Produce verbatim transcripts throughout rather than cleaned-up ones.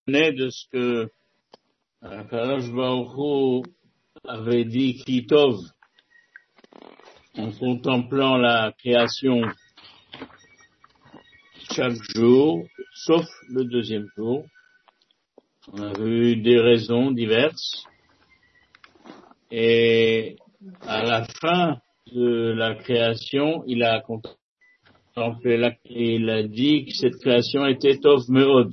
de ce que Akadosh Baruch Hu avait dit Ki Tov en contemplant la création chaque jour, sauf le deuxième jour. On a eu des raisons diverses et à la fin de la création, il a contemplé la, et il a dit que cette création était Tov Meod.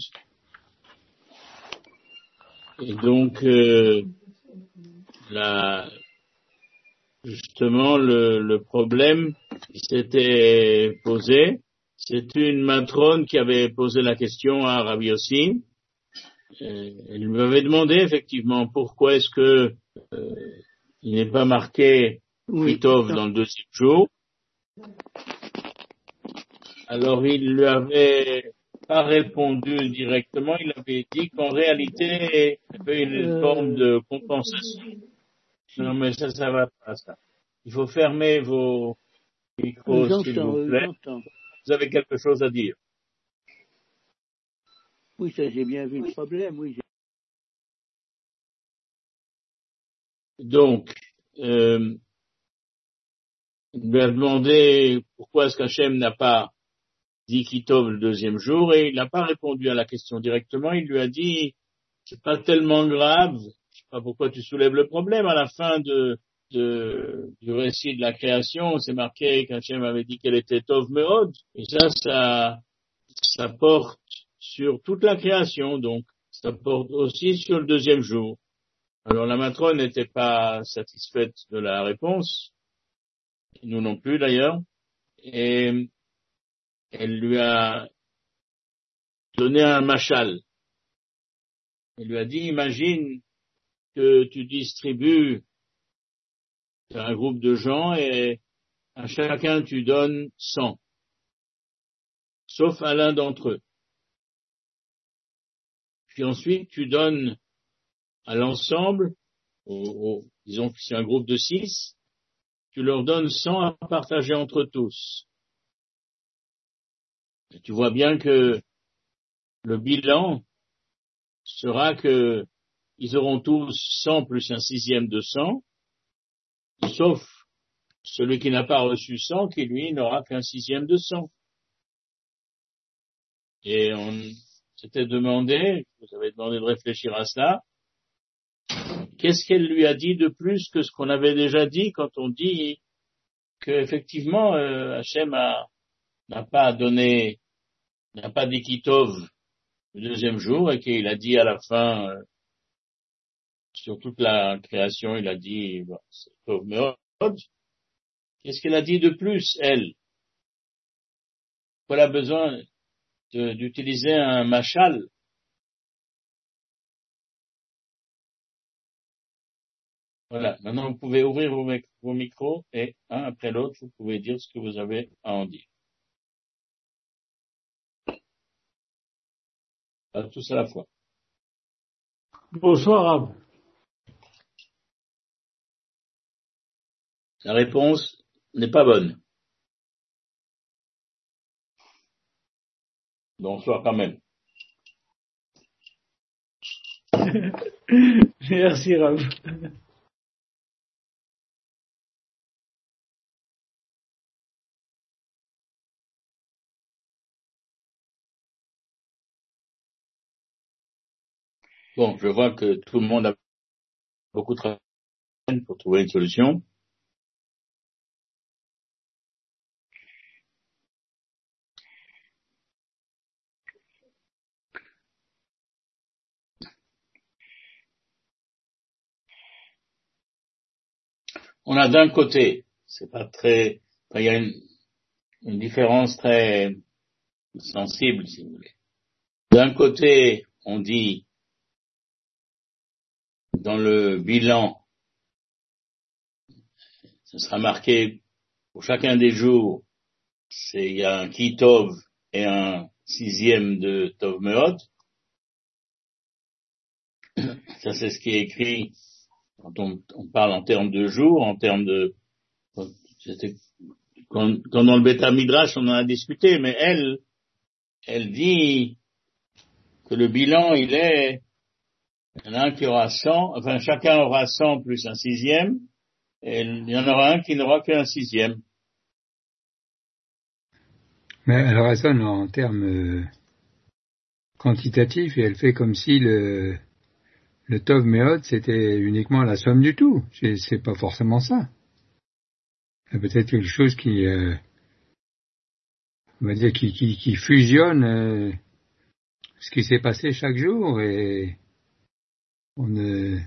Et donc, euh, la, justement, le, le problème qui s'était posé, c'est une matrone qui avait posé la question à Rabbi Yossi. Euh, elle lui avait demandé effectivement pourquoi est-ce que euh, il n'est pas marqué oui, Kitov dans le deuxième jour. Alors il lui avait pas répondu directement, il avait dit qu'en réalité il y avait une euh... forme de compensation. Non mais ça, ça va pas ça. Il faut fermer vos micros j'entends, s'il vous plaît. J'entends. Vous avez quelque chose à dire? Oui, ça j'ai bien vu le problème, oui. Donc, euh, il lui a demandé pourquoi est-ce qu'Hachem n'a pas dit Kitov le deuxième jour et il n'a pas répondu à la question directement. Il lui a dit, c'est pas tellement grave, je sais pas pourquoi tu soulèves le problème. À la fin de, de du récit de la création, c'est marqué qu'Hachem avait dit qu'elle était Tov Meod. Et ça, ça, ça porte sur toute la création, donc ça porte aussi sur le deuxième jour. Alors la matrone n'était pas satisfaite de la réponse, nous non plus d'ailleurs, et elle lui a donné un machal. Elle lui a dit, imagine que tu distribues à un groupe de gens et à chacun tu donnes cent, sauf à l'un d'entre eux. Puis ensuite tu donnes à l'ensemble, au, au, disons que c'est un groupe de six, tu leur donnes cent à partager entre tous. Et tu vois bien que le bilan sera que ils auront tous cent plus un sixième de cent, sauf celui qui n'a pas reçu cent, qui lui n'aura qu'un sixième de cent. Et on s'était demandé, vous avez demandé de réfléchir à cela, qu'est-ce qu'elle lui a dit de plus que ce qu'on avait déjà dit quand on dit qu'effectivement euh, Hachem a, n'a pas donné, n'a pas dit Kitov le deuxième jour et qu'il a dit à la fin, euh, sur toute la création, il a dit, bon, c'est Tov Meod. Qu'est-ce qu'elle a dit de plus, elle? Elle a besoin de, d'utiliser un machal. Voilà. Maintenant, vous pouvez ouvrir vos, vos micros et, un après l'autre, vous pouvez dire ce que vous avez à en dire. Pas tous à la fois. Bonsoir, Rav. La réponse n'est pas bonne. Bonsoir quand même. Merci, Rav. Bon, je vois que tout le monde a beaucoup travaillé pour trouver une solution. On a d'un côté, c'est pas très, il y a une, une différence très sensible, si vous voulez. D'un côté, on dit, dans le bilan, ce sera marqué pour chacun des jours, c'est, il y a un Kitov et un sixième de Tov Meod. Ça, c'est ce qui est écrit quand on, on parle en termes de jours, en termes de, c'était, quand, quand dans le Beth Midrash, on en a discuté, mais elle, elle dit, que le bilan, il est, il y en a un qui aura cent, enfin chacun aura cent plus un sixième, et il y en aura un qui n'aura qu'un sixième. Mais elle raisonne en termes euh, quantitatifs et elle fait comme si le, le Tov Meod c'était uniquement la somme du tout. C'est, c'est pas forcément ça. Il y a peut-être quelque chose qui, euh, on va dire, qui, qui, qui fusionne euh, ce qui s'est passé chaque jour et on euh,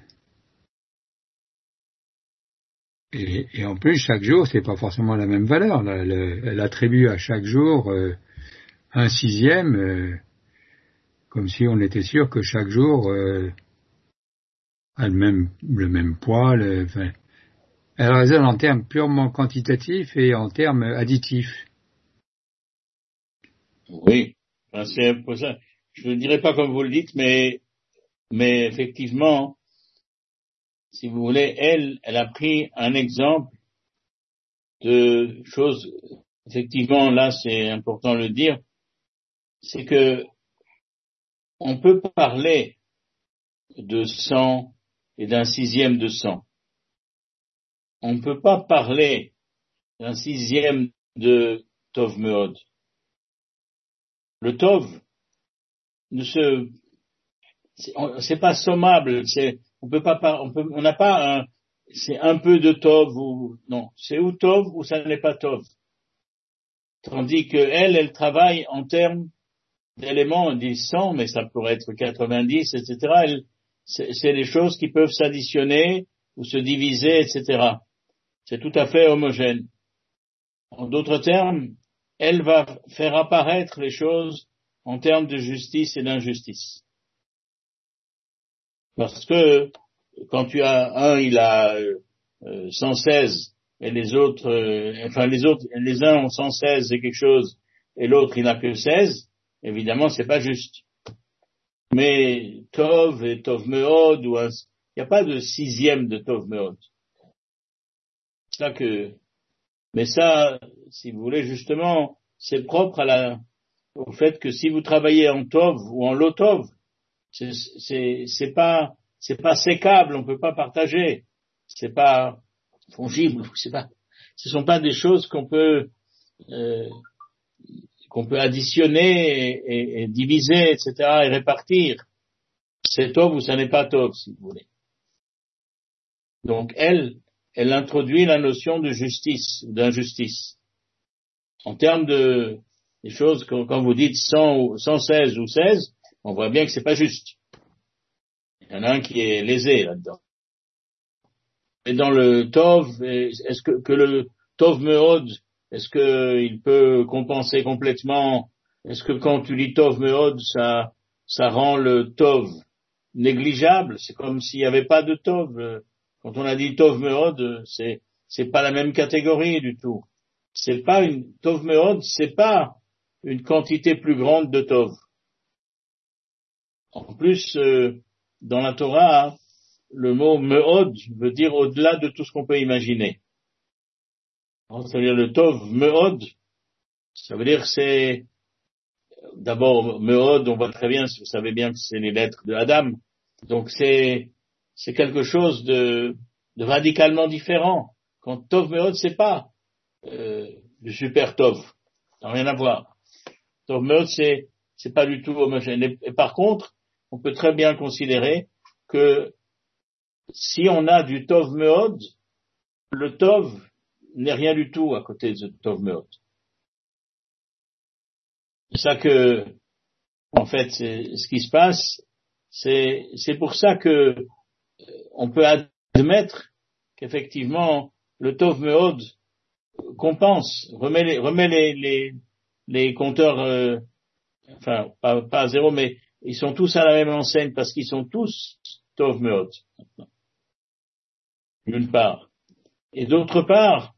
et, et en plus chaque jour c'est pas forcément la même valeur. Là, elle, elle attribue à chaque jour euh, un sixième, euh, comme si on était sûr que chaque jour euh, a le même le même poids. Le, enfin, elle raisonne en termes purement quantitatifs et en termes additifs. Oui, enfin, c'est pour ça. Je ne dirais pas comme vous le dites, mais mais effectivement, si vous voulez, elle, elle a pris un exemple de choses. Effectivement, là, c'est important de le dire, c'est que on peut parler de cent et d'un sixième de cent. On ne peut pas parler d'un sixième de Tov Meod. Le Tov ne se, c'est, c'est pas sommable, c'est, on peut pas, on peut, on n'a pas un, c'est un peu de Tov ou, non, c'est ou Tov ou ça n'est pas Tov. Tandis que elle, elle travaille en termes d'éléments, on dit cent, mais ça pourrait être quatre-vingt-dix, et cetera. Elle, c'est, c'est des choses qui peuvent s'additionner ou se diviser, et cetera. C'est tout à fait homogène. En d'autres termes, elle va faire apparaître les choses en termes de justice et d'injustice. Parce que quand tu as un, il a euh, cent seize et les autres, euh, enfin les autres, les uns ont cent seize et quelque chose et l'autre il n'a que seize, évidemment c'est pas juste. Mais Tov et Tov Meod, ou un, il n'y a pas de sixième de Tov Meod. C'est ça que, mais ça, si vous voulez justement, c'est propre à la, au fait que si vous travaillez en Tov ou en Lotov, c'est, c'est, c'est pas, c'est pas sécable, on peut pas partager, c'est pas fongible, c'est pas, ce sont pas des choses qu'on peut, euh, qu'on peut additionner et, et, et diviser, et cetera, et répartir. C'est Tov ou ça n'est pas Tov, si vous voulez. Donc elle, elle introduit la notion de justice, d'injustice. En termes de, des choses, quand, quand vous dites cent ou cent seize ou seize, on voit bien que c'est pas juste. Il y en a un qui est lésé là-dedans. Et dans le Tov, est-ce que, que le Tov Meod, est-ce qu'il peut compenser complètement? Est-ce que quand tu lis Tov Meod, ça, ça rend le Tov négligeable? C'est comme s'il n'y avait pas de Tov. Quand on a dit Tov Meod, c'est, c'est pas la même catégorie du tout. C'est pas une, Tov Meod, c'est pas une quantité plus grande de Tov. En plus, euh, dans la Torah, le mot meod veut dire au-delà de tout ce qu'on peut imaginer. Ça veut dire le tov meod, ça veut dire que c'est, d'abord, meod, on voit très bien, vous savez bien que c'est les lettres de Adam. Donc c'est, c'est quelque chose de, de radicalement différent. Quand tov meod, c'est pas, euh, du super tov. Ça n'a rien à voir. Tov meod, c'est, c'est pas du tout homogène. Et, et par contre, on peut très bien considérer que si on a du Tov Meod, le Tov n'est rien du tout à côté de Tov Meod. C'est ça que, en fait, c'est, ce qui se passe, c'est, c'est pour ça que on peut admettre qu'effectivement, le Tov Meod compense, remet les, remet les, les, les compteurs, euh, enfin, pas, pas à zéro, mais ils sont tous à la même enseigne parce qu'ils sont tous Tov Meod. D'une part. Et d'autre part,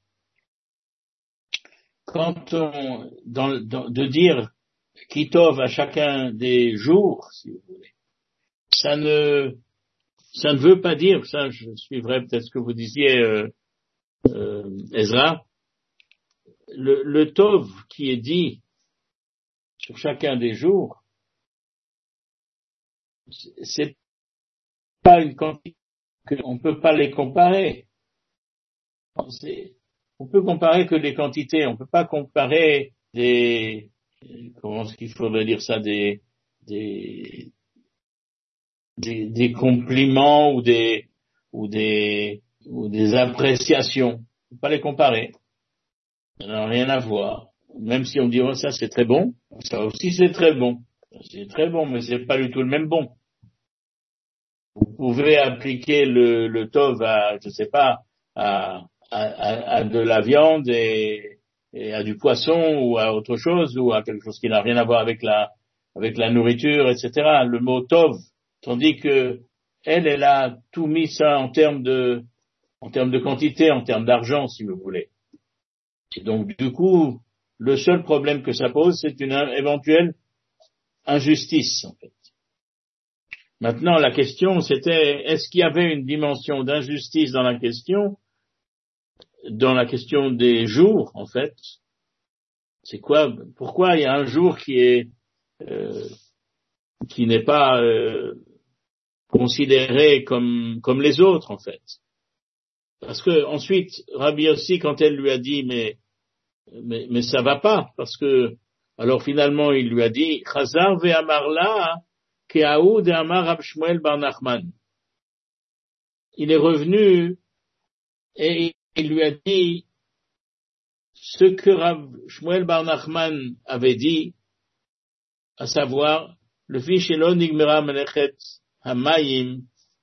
quand on, dans, dans, de dire Kitov à chacun des jours, si vous voulez, ça ne, ça ne veut pas dire, ça je suivrai peut-être ce que vous disiez, euh, euh, Ezra, le, le Tov qui est dit sur chacun des jours, c'est pas une quantité qu'on peut pas les comparer. C'est, on peut comparer que les quantités, on peut pas comparer des, comment est-ce qu'il faudrait dire ça, des, des, des, des compliments ou des, ou des, ou des appréciations. On peut pas les comparer. Ça n'a rien à voir. Même si on dit, oh, ça c'est très bon, ça aussi c'est très bon. C'est très bon, mais c'est pas du tout le même bon. Vous pouvez appliquer le, le tov à, je sais pas, à, à, à de la viande et, et à du poisson ou à autre chose ou à quelque chose qui n'a rien à voir avec la, avec la nourriture, et cetera. Le mot tov, tandis que elle, elle a tout mis ça en termes de, en termes de quantité, en termes d'argent, si vous voulez. Et donc, du coup, le seul problème que ça pose, c'est une éventuelle injustice, en fait. Maintenant, la question, c'était, est-ce qu'il y avait une dimension d'injustice dans la question, dans la question des jours, en fait? C'est quoi, pourquoi il y a un jour qui est, euh, qui n'est pas euh, considéré comme, comme les autres, en fait? Parce que ensuite, Rabbi Yossi, quand elle lui a dit, mais, mais, mais ça va pas, parce que, alors finalement, il lui a dit, Chazar ve'amarla, Keaoud et Amar Rab Shmuel bar Nachman. Il est revenu et il lui a dit ce que Rab Shmuel bar Nachman avait dit, à savoir, le fiche Elon Nigmera Melechet Hamayim,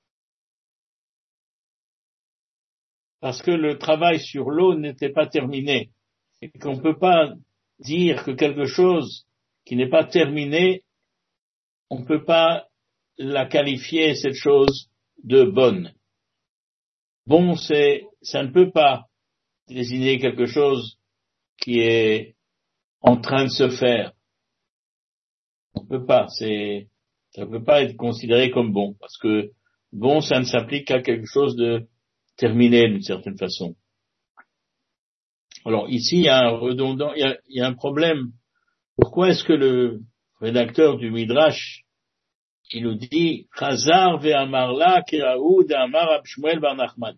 parce que le travail sur l'eau n'était pas terminé, et qu'on ne peut pas dire que quelque chose qui n'est pas terminé, on ne peut pas la qualifier, cette chose, de bonne. Bon, c'est, ça ne peut pas désigner quelque chose qui est en train de se faire. On ne peut pas, c'est, ça ne peut pas être considéré comme bon, parce que bon, ça ne s'applique qu'à quelque chose de terminé d'une certaine façon. Alors ici, il y a un redondant, il y a, il y a un problème. Pourquoi est-ce que le rédacteur du Midrash, il nous dit Chazar ve'amarla keraoud amar Rab Shmuel bar Nachman.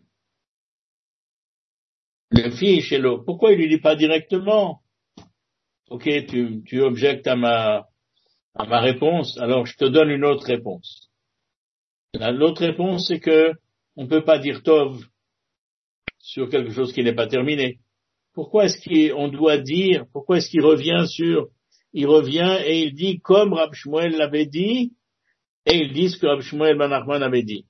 Le fils chez l'eau. Pourquoi il lui dit pas directement? Ok, tu, tu objectes à ma, à ma réponse, alors je te donne une autre réponse. L'autre réponse, c'est que on peut pas dire Tov sur quelque chose qui n'est pas terminé. Pourquoi est-ce qu'on doit dire, pourquoi est-ce qu'il revient sur, il revient et il dit comme Rab Shmuel l'avait dit, et ils disent que Rab Shmuel bar Nachman avait dit.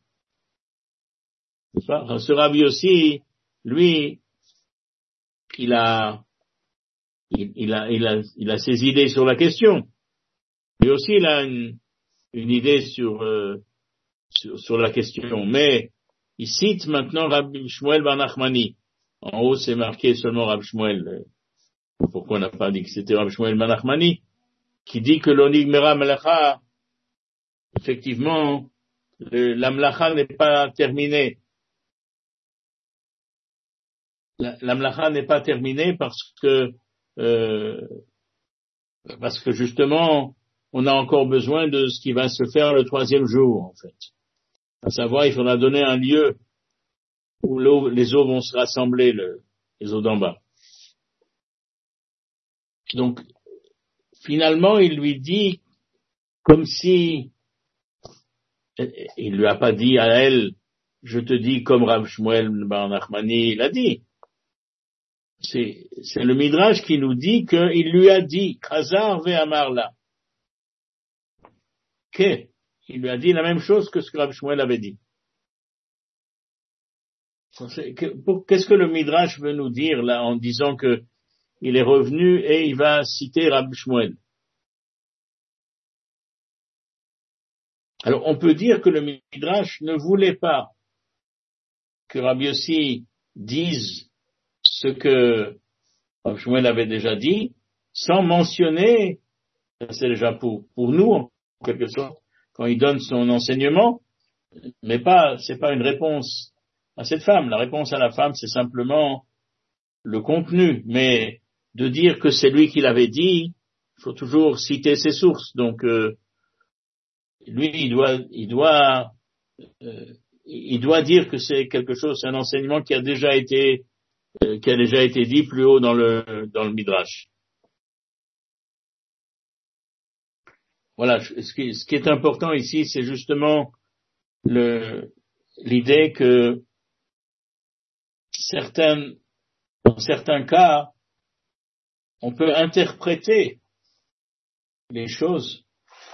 Ce Rabbi aussi, lui, il a, il, il a, il a, il a ses idées sur la question. Lui aussi, il a une, une idée sur, euh, sur, sur la question. Mais, il cite maintenant Rabbi Shmuel bar Nachmani. En haut, c'est marqué seulement Rab Shmuel. Pourquoi on n'a pas dit que c'était Rab Shmuel bar Nachmani? Qui dit que l'onig mera melacha, effectivement, le, la melacha n'est pas terminée. La, la melacha n'est pas terminée parce que, euh, parce que justement, on a encore besoin de ce qui va se faire le troisième jour, en fait. À savoir, il faudra donner un lieu où l'eau, les eaux vont se rassembler, le, les eaux d'en bas. Donc, finalement, il lui dit, comme si, il lui a pas dit à elle, je te dis comme Rav Shmuel bar Nachmani l'a dit. C'est, c'est le Midrash qui nous dit qu'il lui a dit, Chazar ve'amarla. Que, il lui a dit la même chose que ce que Rav Shmuel avait dit. Qu'est-ce que le Midrash veut nous dire là en disant que il est revenu et il va citer Rav Shmuel? Alors on peut dire que le Midrash ne voulait pas que Rabbi Yossi dise ce que Rav Shmuel avait déjà dit, sans mentionner, c'est déjà pour, pour nous, en quelque sorte, quand il donne son enseignement, mais pas, c'est pas une réponse à cette femme. La réponse à la femme, c'est simplement le contenu, mais de dire que c'est lui qui l'avait dit, il faut toujours citer ses sources. Donc, euh, lui, il doit, il doit, euh, il doit dire que c'est quelque chose, c'est un enseignement qui a déjà été, euh, qui a déjà été dit plus haut dans le, dans le Midrash. Voilà, ce qui, ce qui est important ici, c'est justement le, l'idée que certains, dans certains cas, on peut interpréter les choses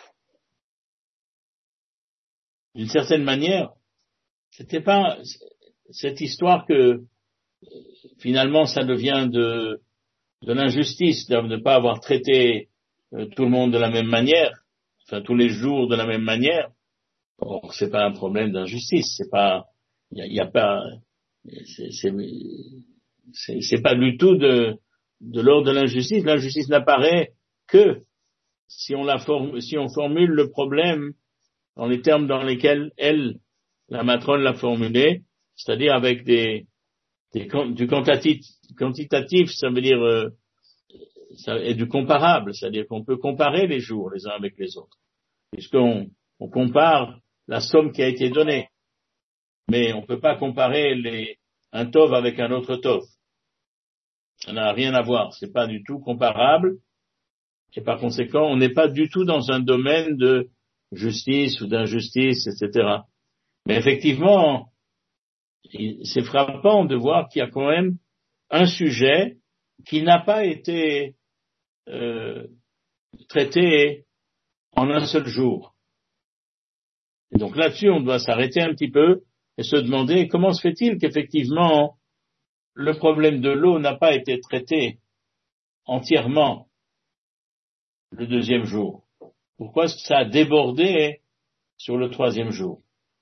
d'une certaine manière. C'était pas cette histoire que finalement ça devient de, de l'injustice de ne pas avoir traité euh, tout le monde de la même manière, enfin tous les jours de la même manière. Bon, c'est pas un problème d'injustice, c'est pas, il y a, y a pas, c'est, c'est, c'est, c'est pas du tout de, de l'ordre de l'injustice. L'injustice n'apparaît que si on la forme, si on formule le problème dans les termes dans lesquels elle, la matrone, l'a formulé, c'est-à-dire avec des, des du quantitatif, quantitatif, ça veut dire euh, ça, et du comparable, c'est-à-dire qu'on peut comparer les jours les uns avec les autres, puisqu'on on compare la somme qui a été donnée, mais on ne peut pas comparer les, un tov avec un autre tov. Ça n'a rien à voir, c'est pas du tout comparable, et par conséquent, on n'est pas du tout dans un domaine de justice ou d'injustice, et cetera. Mais effectivement, c'est frappant de voir qu'il y a quand même un sujet qui n'a pas été euh, traité en un seul jour. Et donc là-dessus, on doit s'arrêter un petit peu et se demander comment se fait-il qu'effectivement le problème de l'eau n'a pas été traité entièrement le deuxième jour. Pourquoi est-ce que ça a débordé sur le troisième jour?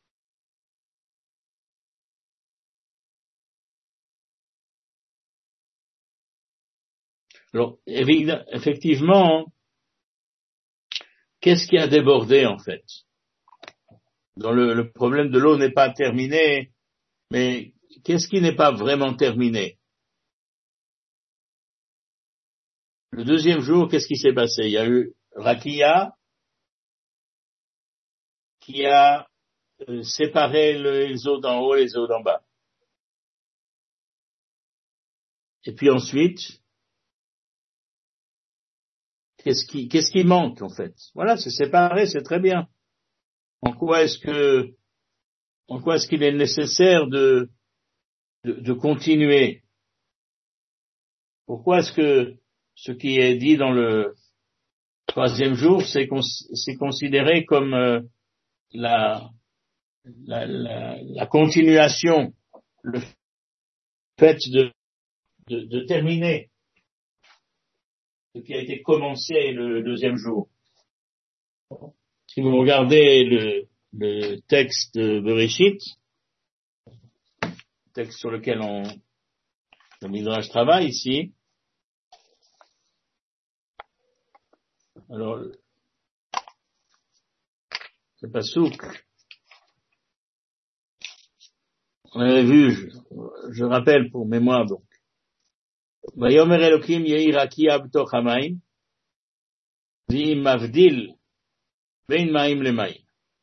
Alors, effectivement, qu'est-ce qui a débordé en fait? Dans le, le problème de l'eau n'est pas terminé, mais qu'est-ce qui n'est pas vraiment terminé? Le deuxième jour, qu'est-ce qui s'est passé? Il y a eu Rakia qui a euh, séparé le, les eaux d'en haut et les eaux d'en bas. Et puis ensuite, qu'est-ce qui, qu'est-ce qui manque en fait? Voilà, c'est séparé, c'est très bien. En quoi est-ce que, en quoi est-ce qu'il est nécessaire de, de, de continuer? Pourquoi est-ce que ce qui est dit dans le troisième jour, c'est, c'est considéré comme euh, la, la, la, la continuation, le fait de, de, de terminer ce qui a été commencé le deuxième jour? Si vous regardez le, le texte de Bereshit, texte sur lequel on, le Midrash travaille ici, alors, c'est pas souk. On avait vu, je, je rappelle pour mémoire donc. Vayomer Elokim yehi rakia b'toch hamayim, v'im mavdil vein ma'im le'mayim.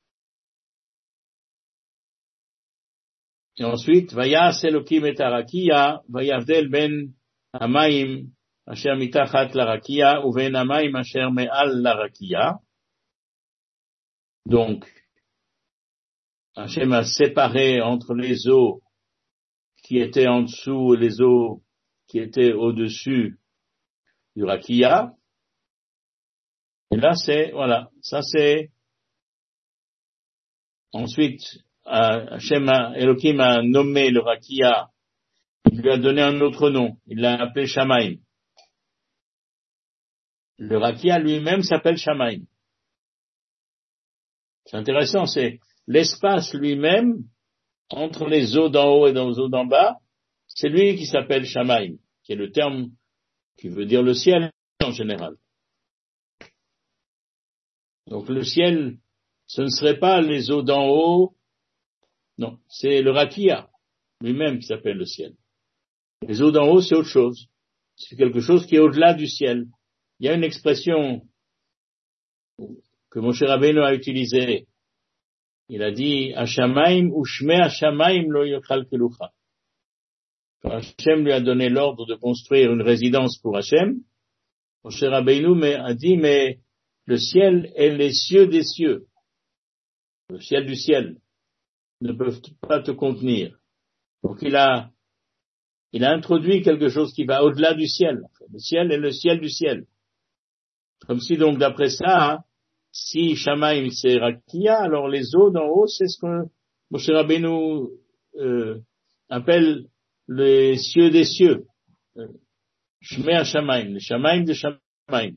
Et ensuite, vayas Elokim et harakia, vayavdel ben hamayim asher mitachat la rakia, ou ben hamayim asher me'al la rakia. Donc, Hachem a séparé entre les eaux qui étaient en dessous et les eaux qui étaient au-dessus du rakia. Et là, c'est, voilà, ça c'est, ensuite, Hachem a, Elohim a nommé le rakia, il lui a donné un autre nom, il l'a appelé Shamaim. Le rakia lui-même s'appelle Shamaim. C'est intéressant, c'est l'espace lui-même, entre les eaux d'en haut et les eaux d'en bas, c'est lui qui s'appelle Shamaim, qui est le terme qui veut dire le ciel en général. Donc le ciel, ce ne serait pas les eaux d'en haut, non, c'est le rakia lui-même qui s'appelle le ciel. Les eaux d'en haut, c'est autre chose. C'est quelque chose qui est au-delà du ciel. Il y a une expression que Moshe Rabbeinu a utilisé. Il a dit, Hashamaim ushme Hashamaim lo yochalkelucha. Quand Hachem lui a donné l'ordre de construire une résidence pour Hachem, Moshe Rabbeinu a dit, mais le ciel et les cieux des cieux, le ciel du ciel, ne peuvent pas te contenir. Donc il a, il a introduit quelque chose qui va au-delà du ciel. Le ciel est le ciel du ciel. Comme si donc d'après ça, hein, si Shamaim c'est Rakia, alors les eaux d'en haut, c'est ce que Moshe Rabbeinu euh, appelle les cieux des cieux. Shmei HaShamayim, les Shamaim de Shamaim.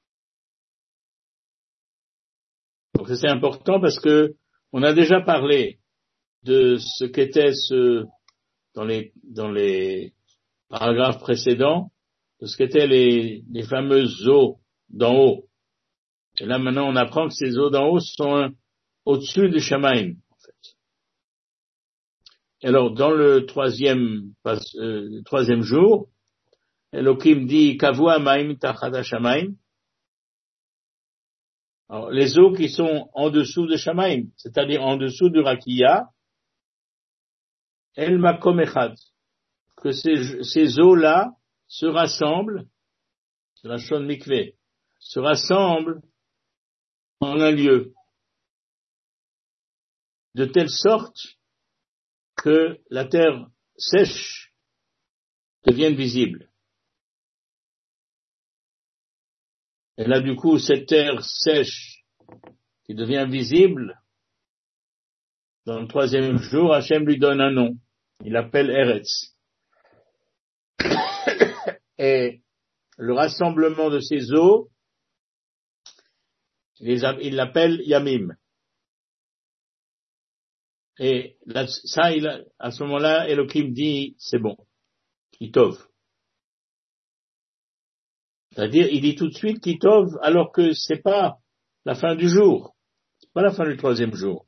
Donc c'est important parce que on a déjà parlé de ce qu'était ce, dans les, dans les paragraphes précédents, de ce qu'étaient les, les fameuses eaux d'en haut. Et là maintenant on apprend que ces eaux d'en haut sont au-dessus du Shamaim, en fait. Et alors dans le troisième, euh, le troisième jour, Elohim dit Kavu Hamaim Tachat HaShamayim. Alors, les eaux qui sont en dessous de Shamaim, c'est-à-dire en dessous du Rakia, El Makom Echad, que ces, ces eaux-là se rassemblent, c'est la Shon Mikveh, se rassemblent en un lieu, de telle sorte que la terre sèche devienne visible. Et là, du coup, cette terre sèche qui devient visible, dans le troisième jour, Hachem lui donne un nom. Il l'appelle Eretz. Et le rassemblement de ces eaux, il l'appelle Yamim. Et là, ça, il a, à ce moment-là, Elohim dit, c'est bon, Kitov. C'est-à-dire, il dit tout de suite Kitov, alors que c'est pas la fin du jour. C'est pas la fin du troisième jour.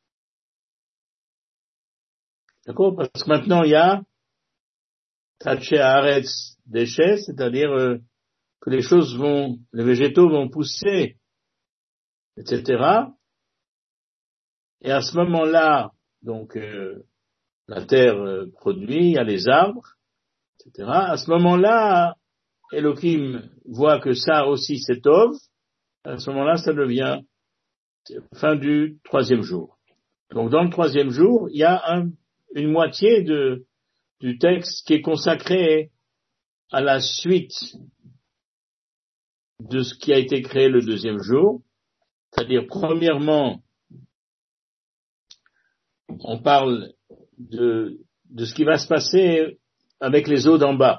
D'accord? Parce que maintenant, il y a Tatché Haaretz déchets, c'est-à-dire euh, que les choses vont, les végétaux vont pousser, et cetera. Et à ce moment-là, donc, euh, la terre euh, produit, il y a les arbres, et cetera. À ce moment-là, Elohim voit que ça aussi c'est Tov. À ce moment-là, ça devient fin du troisième jour. Donc, dans le troisième jour, il y a un, une moitié de, du texte qui est consacré à la suite de ce qui a été créé le deuxième jour. C'est-à-dire, premièrement, on parle de, de ce qui va se passer avec les eaux d'en bas.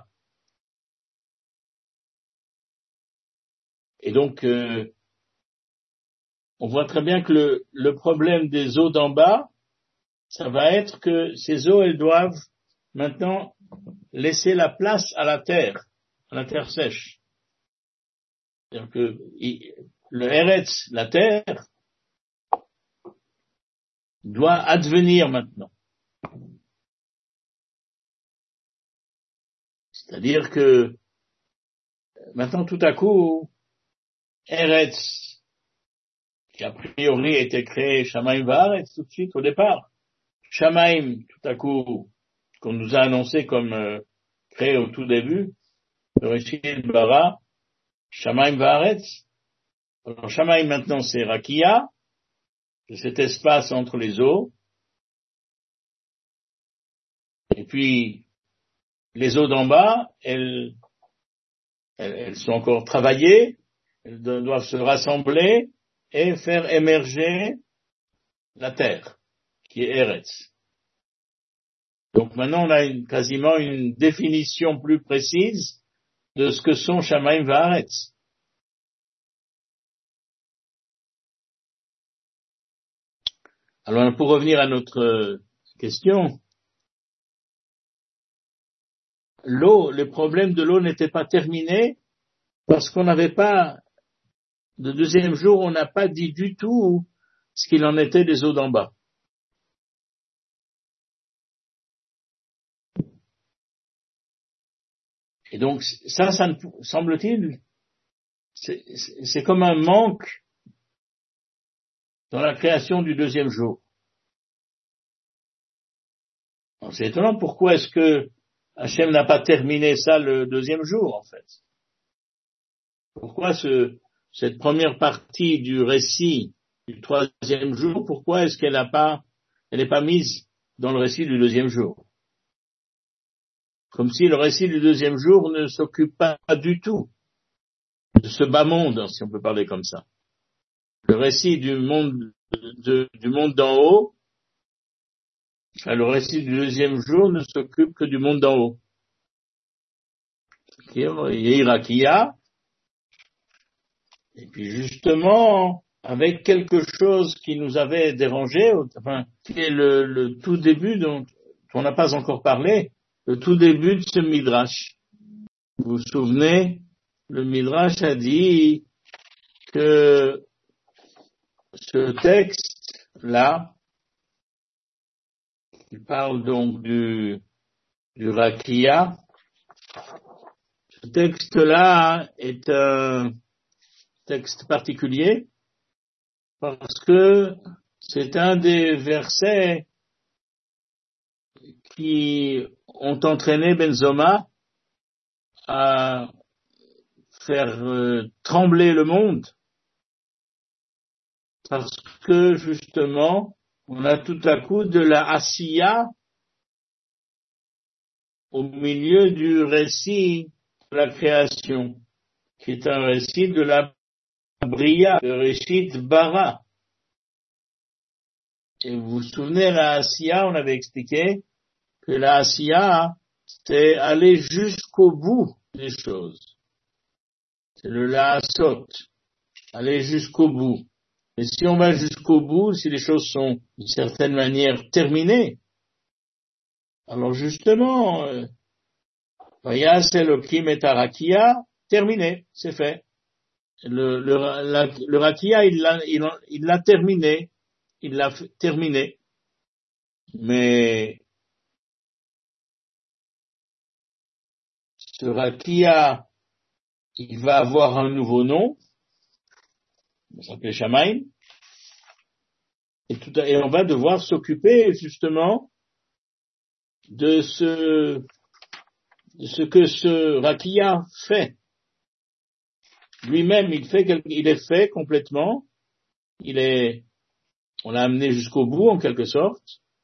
Et donc, euh, on voit très bien que le, le problème des eaux d'en bas, ça va être que ces eaux, elles doivent maintenant laisser la place à la terre, à la terre sèche. C'est-à-dire que le Eretz, la terre, doit advenir maintenant. C'est-à-dire que maintenant, tout à coup, Eretz, qui a priori a été créé Shamaim Va'aretz tout de suite au départ. Shamaim, tout à coup, qu'on nous a annoncé comme euh, créé au tout début, le Rishit Bara, Shamaim Va'aretz. Alors Shamaim maintenant c'est Rakia, c'est cet espace entre les eaux. Et puis les eaux d'en bas, elles, elles, elles sont encore travaillées, elles doivent se rassembler et faire émerger la terre, qui est Eretz. Donc maintenant, on a une, quasiment une définition plus précise de ce que sont Shamaim Va'aretz. Alors, pour revenir à notre question, l'eau, le problème de l'eau n'était pas terminé parce qu'on n'avait pas, le deuxième jour, on n'a pas dit du tout ce qu'il en était des eaux d'en bas. Et donc, ça, ça semble-t-il, c'est, c'est comme un manque dans la création du deuxième jour. Alors, c'est étonnant, pourquoi est-ce que Hachem n'a pas terminé ça le deuxième jour, en fait? Pourquoi ce, cette première partie du récit du troisième jour, pourquoi est-ce qu'elle n'a pas, elle n'est pas mise dans le récit du deuxième jour? Comme si le récit du deuxième jour ne s'occupe pas du tout de ce bas monde, si on peut parler comme ça. Le récit du monde, de, du monde d'en haut, le récit du deuxième jour ne s'occupe que du monde d'en haut. Yehirakia, et puis justement, avec quelque chose qui nous avait dérangé, enfin, qui est le, le tout début dont on n'a pas encore parlé, le tout début de ce Midrash. Vous vous souvenez, le Midrash a dit que ce texte-là, il parle donc du, du Rakia, ce texte-là est un texte particulier parce que c'est un des versets qui ont entraîné Benzoma à faire euh, trembler le monde parce que justement on a tout à coup de la Asiya au milieu du récit de la création qui est un récit de la Bria, le récit de Bara. Et vous vous souvenez, la Asiya, on avait expliqué que la Asiya, c'est aller jusqu'au bout des choses. C'est le Laasot, aller jusqu'au bout. Et si on va jusqu'au bout, si les choses sont d'une certaine manière terminées, alors justement, Vayas Elokim et Arakia, terminé, c'est fait. Le, le, la, le Rakia, il l'a, il, il l'a terminé, il l'a terminé. Mais ce Rakia, il va avoir un nouveau nom, il va s'appeler Shamaim, et, tout, et on va devoir s'occuper justement de ce, de ce que ce Rakia fait. Lui-même, il fait, il est fait complètement, il est, on l'a amené jusqu'au bout en quelque sorte.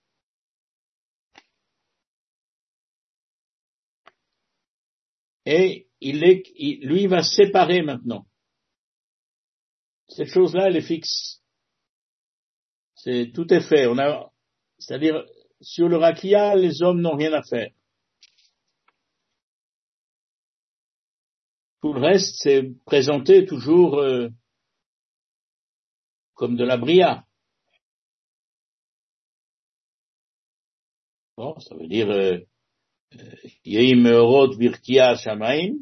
Et il est, il, lui, il va séparer maintenant. Cette chose-là, elle est fixe. C'est, tout est fait. On a, c'est-à-dire, sur le Rakia, les hommes n'ont rien à faire. Tout le reste, c'est présenté toujours euh, comme de la bria. Bon, ça veut dire Yehi meorot birkia shamaim,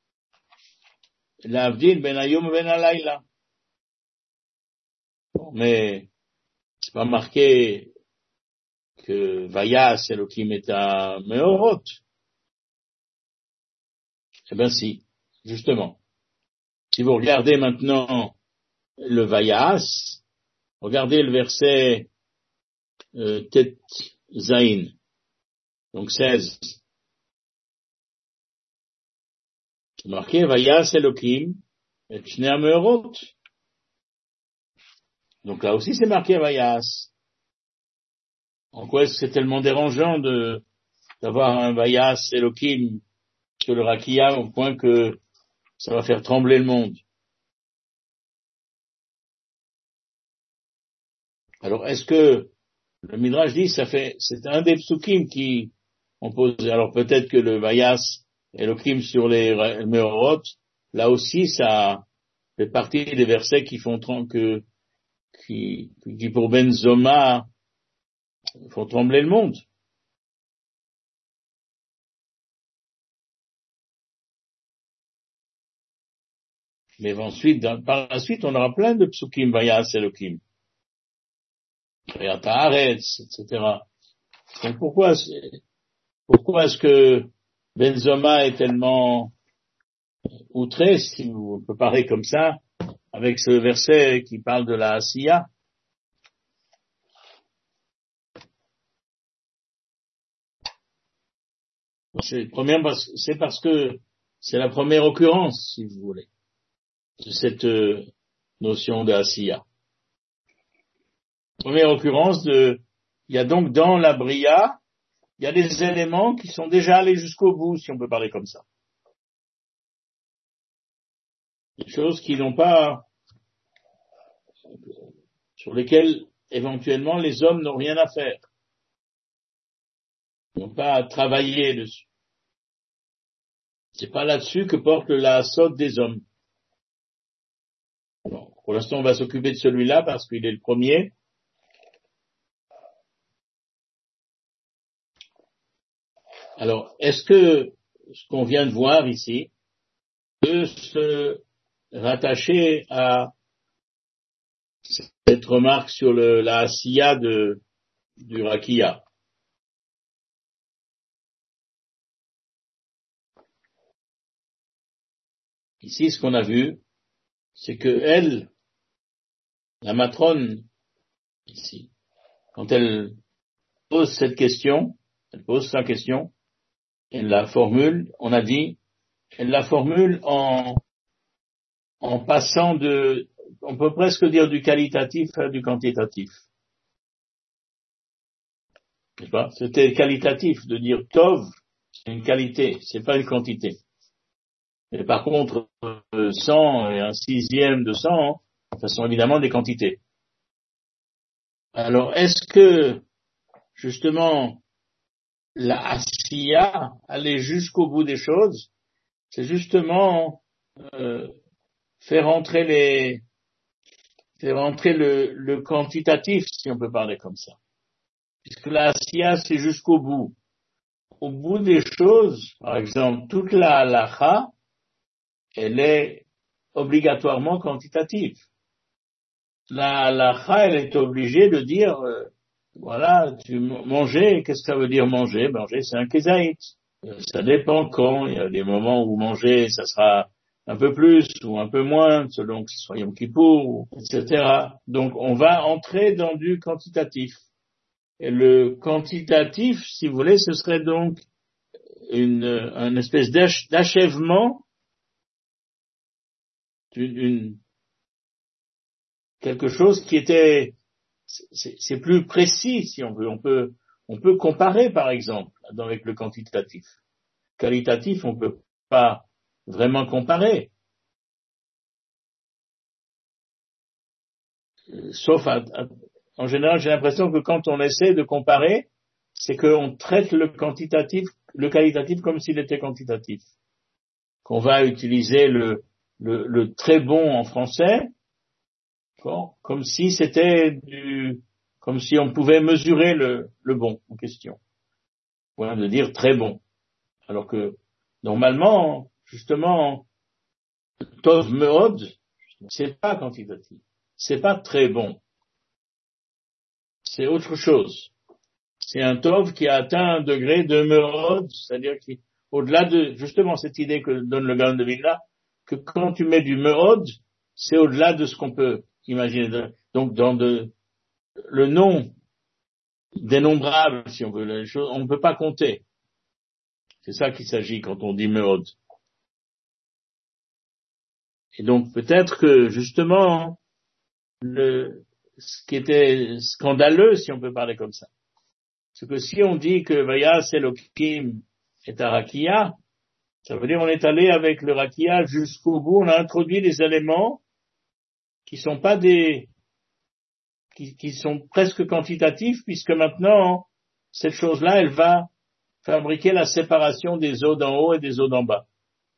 l'avdil ben hayom ben halayla. Mais c'est pas marqué que Vayas Elokim est à meorot. Eh ben si. Justement, si vous regardez maintenant le Vayas, regardez le verset euh, Tet Zain, donc seize. C'est marqué Vayas Elokim et Shnei Hameorot. Donc là aussi c'est marqué Vayas. En quoi est-ce que c'est tellement dérangeant de d'avoir un Vayas Elokim sur le Rakia au point que ça va faire trembler le monde? Alors, est-ce que le Midrash dit, ça fait, c'est un des psukim qui on pose, alors peut-être que le Vayas Elokim sur les Meorot, là aussi, ça fait partie des versets qui font, que, qui, qui pour Benzoma, font trembler le monde. Mais ensuite, dans, par la suite, on aura plein de psukim Vayas Elokim. et cetera. Donc pourquoi, pourquoi est-ce que Benzoma est tellement outré, si on peut parler comme ça, avec ce verset qui parle de la Asiya? C'est, première parce, c'est parce que c'est la première occurrence, si vous voulez, de cette euh, notion d'Asiya. Première occurrence de, il y a donc dans la Bria, il y a des éléments qui sont déjà allés jusqu'au bout, si on peut parler comme ça. Des choses qui n'ont pas, sur lesquelles éventuellement les hommes n'ont rien à faire. Ils n'ont pas à travailler dessus. C'est pas là-dessus que porte la saute des hommes. Bon, pour l'instant, on va s'occuper de celui-là parce qu'il est le premier. Alors, est-ce que ce qu'on vient de voir ici peut se rattacher à cette remarque sur le, la asiya de, du rakiya? Ici, ce qu'on a vu, c'est que elle, la matrone, ici, quand elle pose cette question, elle pose sa question, elle la formule, on a dit, elle la formule en, en passant de, on peut presque dire du qualitatif à du quantitatif. N'est-ce pas? C'était qualitatif de dire tov, c'est une qualité, c'est pas une quantité. Et par contre, euh, cent et un sixième de cent, ça sont évidemment des quantités. Alors, est-ce que, justement, la asiya, aller jusqu'au bout des choses, c'est justement euh, faire entrer les, faire entrer le, le quantitatif, si on peut parler comme ça. Puisque la asiya, c'est jusqu'au bout. Au bout des choses, par exemple, toute la halacha, elle est obligatoirement quantitative. La halacha, elle est obligée de dire, euh, voilà, tu manger, qu'est-ce que ça veut dire manger? Manger, c'est un kezaït. Euh, ça dépend quand. Il y a des moments où manger, ça sera un peu plus ou un peu moins, selon que ce soit Yom Kippour, et cetera. Donc, on va entrer dans du quantitatif. Et le quantitatif, si vous voulez, ce serait donc une, une espèce d'achèvement d'une, une, quelque chose qui était, c'est, c'est plus précis, si on veut. On peut, on peut comparer, par exemple, avec le quantitatif. Qualitatif, on peut pas vraiment comparer. Sauf, à, à, en général, j'ai l'impression que quand on essaie de comparer, c'est qu'on traite le quantitatif, le qualitatif comme s'il était quantitatif. Qu'on va utiliser le, le, le très bon en français, bon, comme si c'était du, comme si on pouvait mesurer le, le bon en question. Voilà, de dire très bon. Alors que, normalement, justement, Tov Meod, c'est pas quantitatif. C'est pas très bon. C'est autre chose. C'est un Tov qui a atteint un degré de Meod, c'est-à-dire qui, au-delà de, justement, cette idée que donne le Gaon de Vilna, que quand tu mets du Meod, c'est au-delà de ce qu'on peut imaginer. Donc, dans de, le nom dénombrable, si on veut, les choses, on ne peut pas compter. C'est ça qu'il s'agit quand on dit Meod. Et donc, peut-être que, justement, le, ce qui était scandaleux, si on peut parler comme ça, c'est que si on dit que Vayas Elokim est à Rakia, ça veut dire on est allé avec le Rakia jusqu'au bout, on a introduit des éléments qui sont pas des, qui, qui sont presque quantitatifs, puisque maintenant, cette chose-là, elle va fabriquer la séparation des eaux d'en haut et des eaux d'en bas.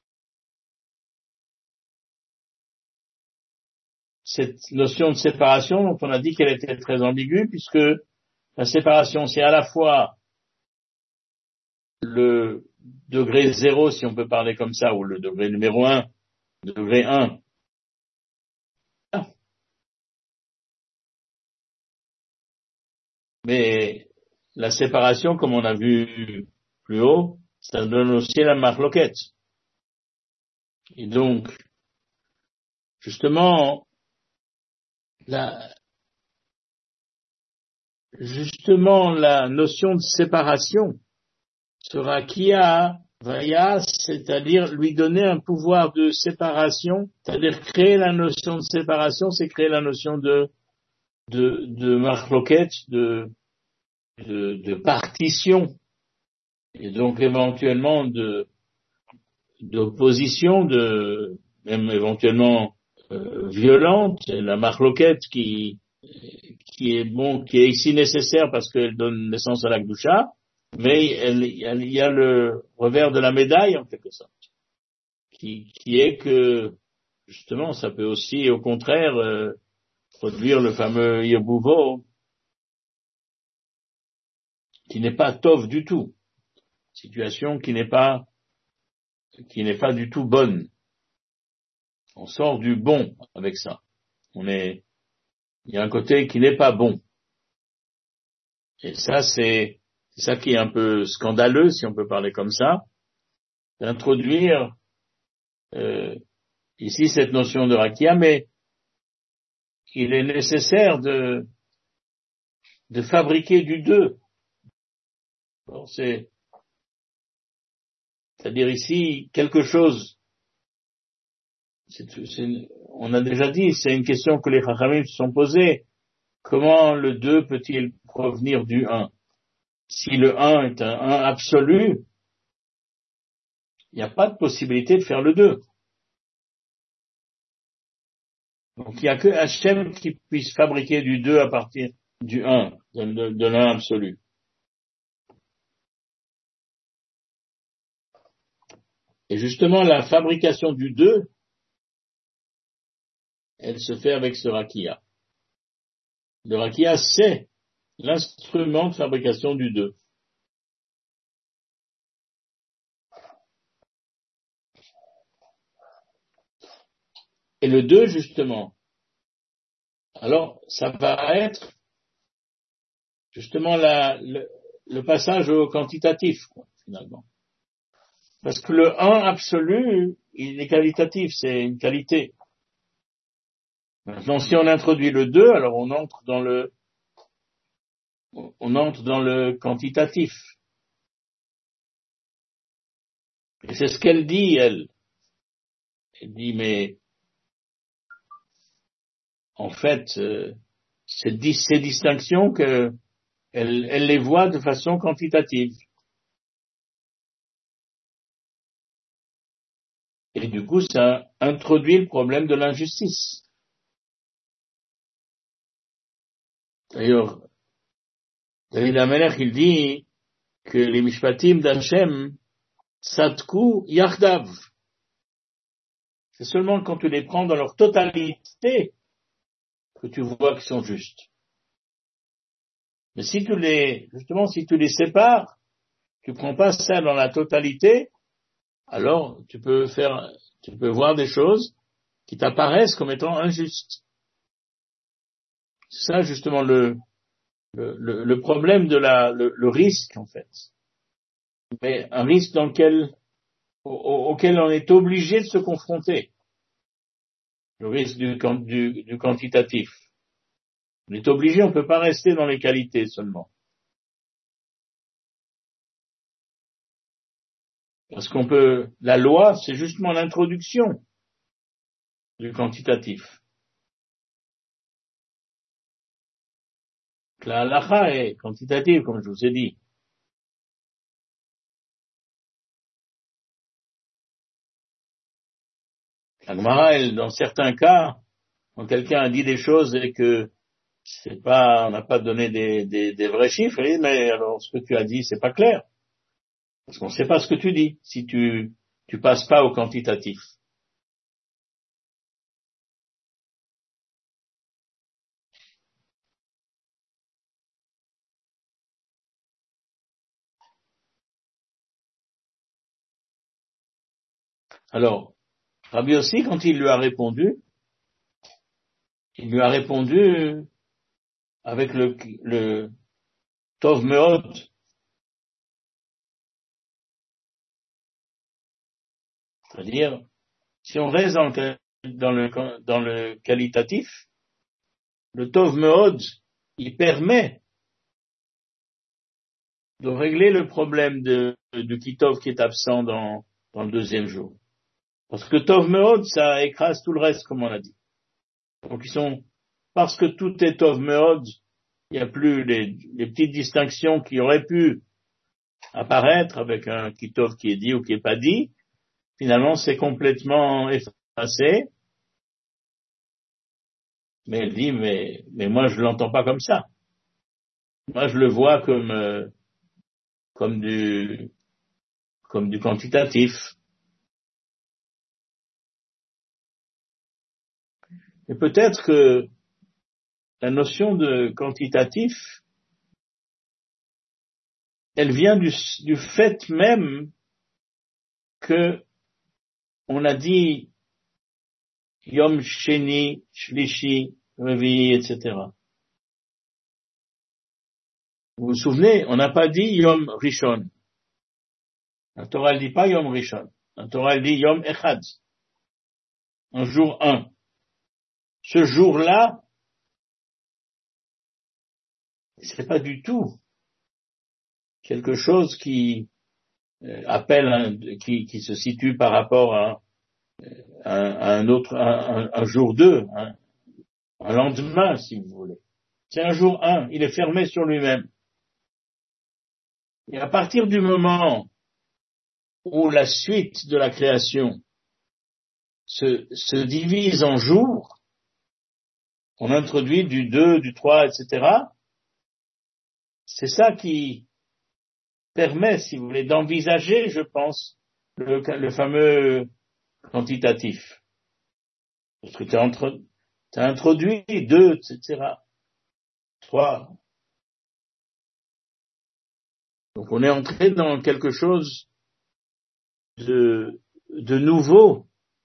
Cette notion de séparation, dont on a dit qu'elle était très ambiguë, puisque la séparation, c'est à la fois le degré zéro, si on peut parler comme ça, ou le degré numéro un, le degré un. Mais la séparation, comme on a vu plus haut, ça donne aussi la marloquette. Et donc, justement, la, justement, la notion de séparation, sera Kia Vaya, c'est-à-dire lui donner un pouvoir de séparation, c'est-à-dire créer la notion de séparation, c'est créer la notion de de de marloquette, de, de de partition, et donc éventuellement de d'opposition, de même éventuellement euh, violente, la marloquette qui qui est bon, qui est ici nécessaire parce qu'elle donne naissance à la Gdusha, mais elle, elle, il y a le revers de la médaille en quelque sorte, qui qui est que justement ça peut aussi au contraire euh, produire le fameux Yebouvo, qui n'est pas tov du tout, situation qui n'est pas qui n'est pas du tout bonne. On sort du bon avec ça. On est, il y a un côté qui n'est pas bon. Et ça, c'est, c'est ça qui est un peu scandaleux, si on peut parler comme ça, d'introduire euh, ici cette notion de rakia, mais il est nécessaire de de fabriquer du deux. Bon, c'est, c'est-à-dire ici quelque chose. C'est, c'est, on a déjà dit, c'est une question que les Chachamim se sont posées. Comment le deux peut-il provenir du un? Si le un est un un absolu, il n'y a pas de possibilité de faire le deux. Donc il n'y a que Hachem qui puisse fabriquer du deux à partir du un, de, de, de l'un absolu. Et justement, la fabrication du deux, elle se fait avec ce rakia. Le rakia, c'est l'instrument de fabrication du deux. Et le deux, justement, alors ça va être justement la, le, le passage au quantitatif, quoi, finalement. Parce que le un absolu, il est qualitatif, c'est une qualité. Maintenant, si on introduit le deux, alors on entre dans le, on entre dans le quantitatif. Et c'est ce qu'elle dit, elle. Elle dit, mais, en fait, euh, ces, ces distinctions que, elle, elle les voit de façon quantitative. Et du coup, ça introduit le problème de l'injustice. D'ailleurs, David Amelech, il dit que les mishpatim d'Hachem sadku yachdav. C'est seulement quand tu les prends dans leur totalité que tu vois qu'ils sont justes. Mais si tu les, justement, si tu les sépares, tu prends pas ça dans la totalité, alors tu peux faire, tu peux voir des choses qui t'apparaissent comme étant injustes. C'est ça, justement, le, le, le, le problème de la, le, le risque, en fait. Mais un risque dans lequel, au, auquel on est obligé de se confronter. Le risque du, du, du quantitatif. On est obligé, on ne peut pas rester dans les qualités seulement. Parce qu'on peut, la loi, c'est justement l'introduction du quantitatif. La halacha est quantitative, comme je vous ai dit. La Gemara, elle, dans certains cas, quand quelqu'un a dit des choses et que c'est pas, on n'a pas donné des, des, des vrais chiffres, et, mais alors ce que tu as dit, c'est pas clair. Parce qu'on ne sait pas ce que tu dis, si tu, tu passes pas au quantitatif. Alors, Rabbi aussi, quand il lui a répondu, il lui a répondu avec le, le Tov Meod. C'est-à-dire, si on reste dans le, dans le, dans le qualitatif, le Tov Meod, il permet de régler le problème de, de Kitov qui est absent dans, dans le deuxième jour. Parce que Tov Meod, ça écrase tout le reste, comme on l'a dit. Donc ils sont, parce que tout est Tov Meod, il n'y a plus les, les petites distinctions qui auraient pu apparaître avec un Kitov qui est dit ou qui n'est pas dit. Finalement, c'est complètement effacé. Mais elle dit, mais, mais moi, je l'entends pas comme ça. Moi, je le vois comme, euh, comme du, comme du quantitatif. Et peut-être que la notion de quantitatif, elle vient du, du fait même que on a dit Yom Sheni, Shlishi, Revi, et cetera. Vous vous souvenez, on n'a pas dit Yom Rishon. La Torah ne dit pas Yom Rishon. La Torah elle dit Yom Echad. Un jour un. Ce jour-là, c'est pas du tout quelque chose qui euh, appelle, un, qui, qui se situe par rapport à, à, à un autre, un, un jour deux, un, un lendemain, si vous voulez. C'est un jour un. Il est fermé sur lui-même. Et à partir du moment où la suite de la création se, se divise en jours, on introduit du deux, du trois, et cetera. C'est ça qui permet, si vous voulez, d'envisager, je pense, le, le fameux quantitatif. Parce que tu as, entre, tu as introduit deux, et cetera. Trois. Donc on est entré dans quelque chose de, de nouveau.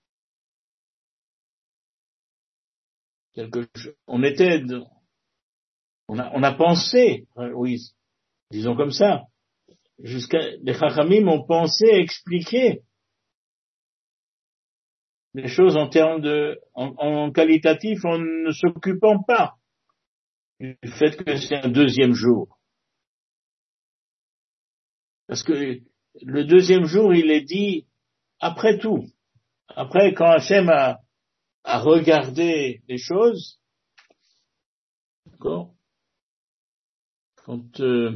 Quelque chose, on était, on a, on a pensé, oui, disons comme ça, jusqu'à, les Chachamim ont pensé expliquer les choses en termes de, en, en qualitatif, en ne s'occupant pas du fait que c'est un deuxième jour. Parce que le deuxième jour, il est dit après tout. Après, quand Hachem a, a regardé les choses, d'accord, quand euh,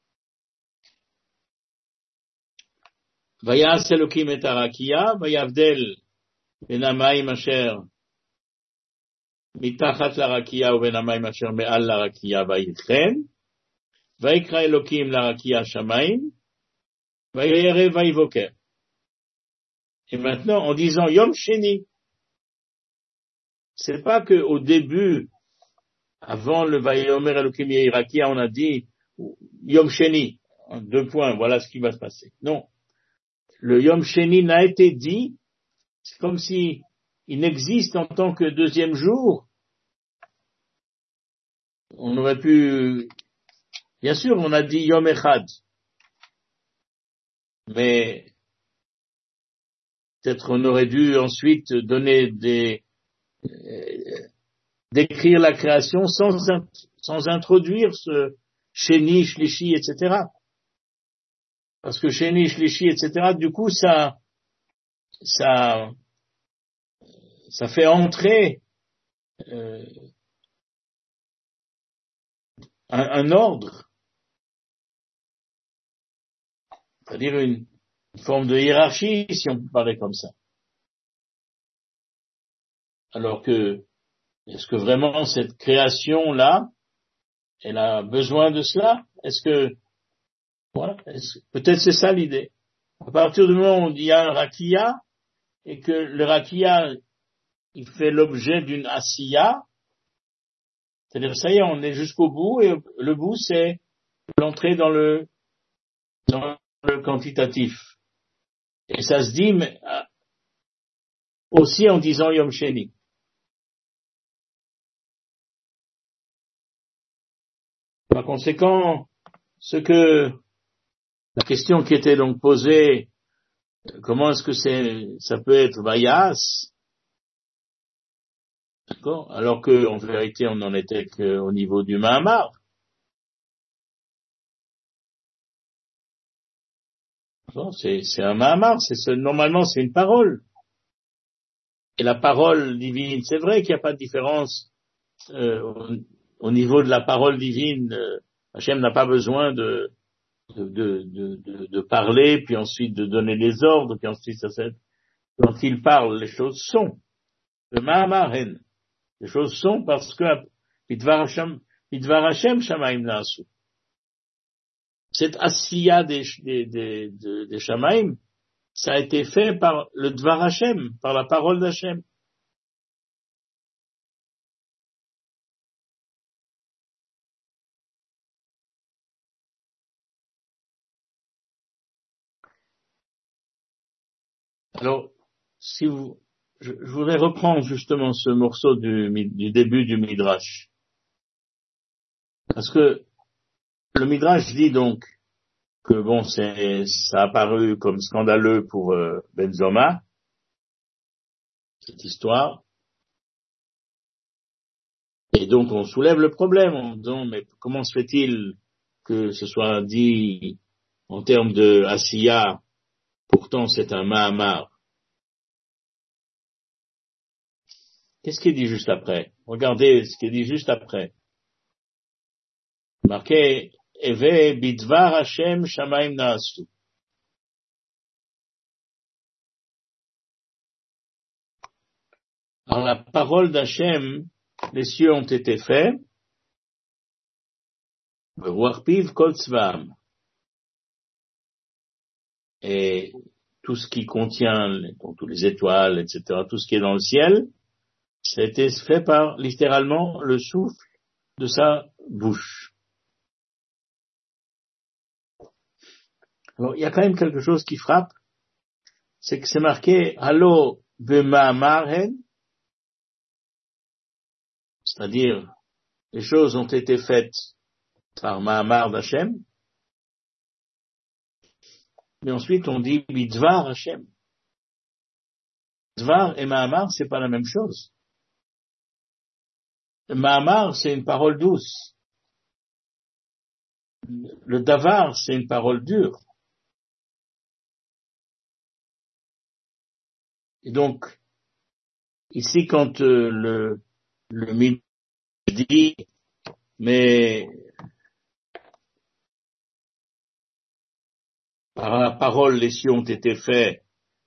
Vayas Elokim et Arakia, Vayavdel ben Hamayim asher mitachat l'arakia ou ben Hamayim asher me'al l'arakia vayitchen, Vayikra Elokim l'arakia shamayim, Vayere Vayivoker. Et maintenant, en disant Yom Sheni, c'est pas que au début, avant le Vayomer Elokim Yirakia, on a dit Yom Sheni, deux points, voilà ce qui va se passer. Non. Le Yom Sheni n'a été dit, c'est comme si il n'existe en tant que deuxième jour. On aurait pu, bien sûr, on a dit Yom Echad, mais peut-être on aurait dû ensuite donner des, euh, décrire la création sans, sans introduire ce Sheni, Shlishi, et cetera. Parce que Sheni, Shlishi, et cetera, du coup, ça, ça, ça fait entrer euh, un, un ordre, c'est-à-dire une, une forme de hiérarchie, si on peut parler comme ça. Alors que, est-ce que vraiment cette création-là, elle a besoin de cela? Est-ce que, voilà, est-ce, peut-être c'est ça l'idée. À partir du moment où il y a un rakia, et que le rakia, il fait l'objet d'une asiya, c'est-à-dire, ça y est, on est jusqu'au bout, et le bout, c'est l'entrée dans le, dans le quantitatif. Et ça se dit, mais, aussi en disant Yom Sheni. Par conséquent, ce que, la question qui était donc posée, comment est-ce que c'est, ça peut être Vayas, d'accord, alors que, en vérité, on n'en était qu'au niveau du Mahamar. Non, c'est, c'est un Mahamar, c'est ce, normalement c'est une parole. Et la parole divine, c'est vrai qu'il n'y a pas de différence euh, au, au niveau de la parole divine. Euh, Hachem n'a pas besoin de de, de, de, de, de parler, puis ensuite de donner les ordres, puis ensuite ça c'est... Quand il parle, les choses sont. Le Mahamaren, les choses sont parce que Midvar Hashem, Midvar Hashem Shamaim Naasu. Cette Asiya des, des, des, des, des Shamaim, ça a été fait par le Dvar Hashem, par la parole d'Hashem. Alors, si vous, je, je voudrais reprendre justement ce morceau du, du début du Midrash. Parce que le Midrash dit donc que bon, c'est, ça a apparu comme scandaleux pour euh, Ben Zoma, cette histoire. Et donc on soulève le problème en disant, mais comment se fait-il que ce soit dit en termes de Asiya, pourtant c'est un Mahamar. Qu'est-ce qu'il dit juste après? Regardez ce qu'il dit juste après. Marqué, Eve bidvar Hashem shamaim naasu. Alors la parole d'Hachem, les cieux ont été faits, Warpiv kol tzvam. Et tout ce qui contient, donc toutes les étoiles, et cetera, tout ce qui est dans le ciel, ça a été fait par, littéralement, le souffle de sa bouche. Alors, il y a quand même quelque chose qui frappe, c'est que c'est marqué, Hallo b'ma'amarhen, c'est-à-dire, les choses ont été faites par Mahamar d'Hachem, mais ensuite on dit Bidvar Hashem. Dvar et Mahamar, c'est pas la même chose. Mahamar, c'est une parole douce. Le Davar, c'est une parole dure. Et donc, ici, quand euh, le, le Midrash dit, mais par la parole, les cieux ont été faits,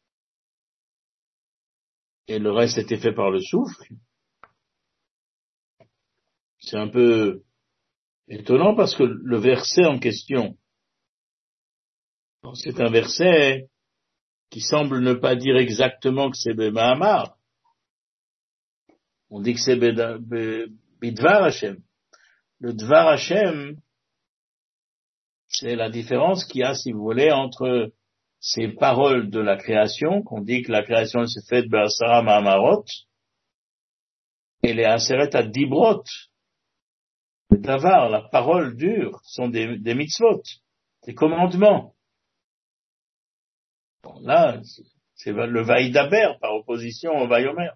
et le reste a été fait par le souffle, c'est un peu étonnant parce que le verset en question, c'est un verset qui semble ne pas dire exactement que c'est Mahamar. On dit que c'est Bidvar Hashem. Le Dvar Hashem, c'est la différence qu'il y a, si vous voulez, entre ces paroles de la création, qu'on dit que la création s'est faite Be'asara Mahamarot, et les Aseret Adibrot. Le Davar, la parole dure, sont des, des mitzvot, des commandements. Bon, là, c'est le Vaïdaber par opposition au Vaïomer.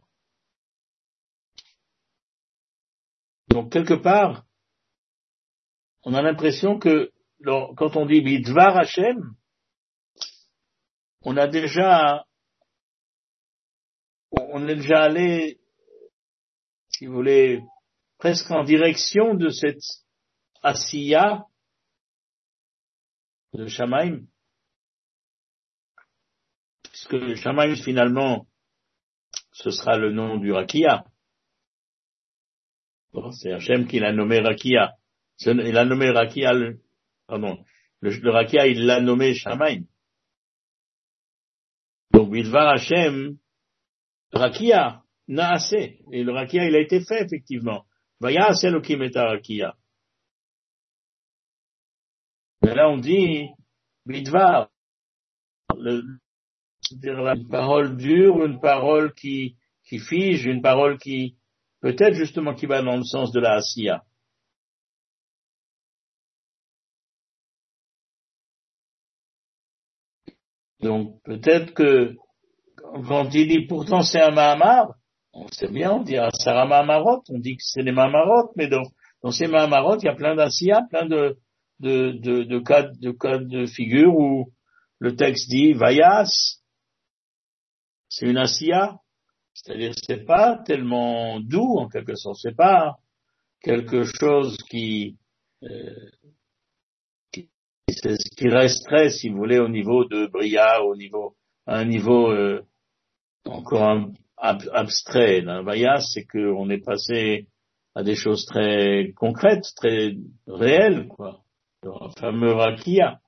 Donc, quelque part, on a l'impression que quand on dit Bidvar Hashem, on a déjà, on est déjà allé, si vous voulez, presque en direction de cette Asiya de Shamaim. Puisque le Shamaim, finalement, ce sera le nom du Rakia. Bon, c'est Hachem qui l'a nommé Rakia. Il a nommé Rakia, le, pardon, le, le Rakia, il l'a nommé Shamaim. Donc, Bidvar Hachem, Rakia, Naase. Et le Rakia, il a été fait, effectivement. Vaya Elokim et Rakia. Mais là, on dit, Bidvar, le, c'est-à-dire une parole dure, une parole qui, qui fige, une parole qui, peut-être justement qui va dans le sens de la Asiya. Donc, peut-être que, quand il dit, pourtant c'est un Mahamar, on sait bien, on dit Asara Mahamarot, on dit que c'est des Mahamarot, mais dans, dans ces Mahamarot, il y a plein d'Asiya, plein de, de, de, de cas, de cas de figure où le texte dit Vayas, c'est une asiya, c'est-à-dire c'est pas tellement doux en quelque sorte, c'est pas quelque chose qui, euh, qui, qui resterait, si vous voulez, au niveau de Bria, au niveau, à un niveau euh, encore un, ab, abstrait. Dans Vayas, c'est qu'on est passé à des choses très concrètes, très réelles, quoi. Le fameux Rakia.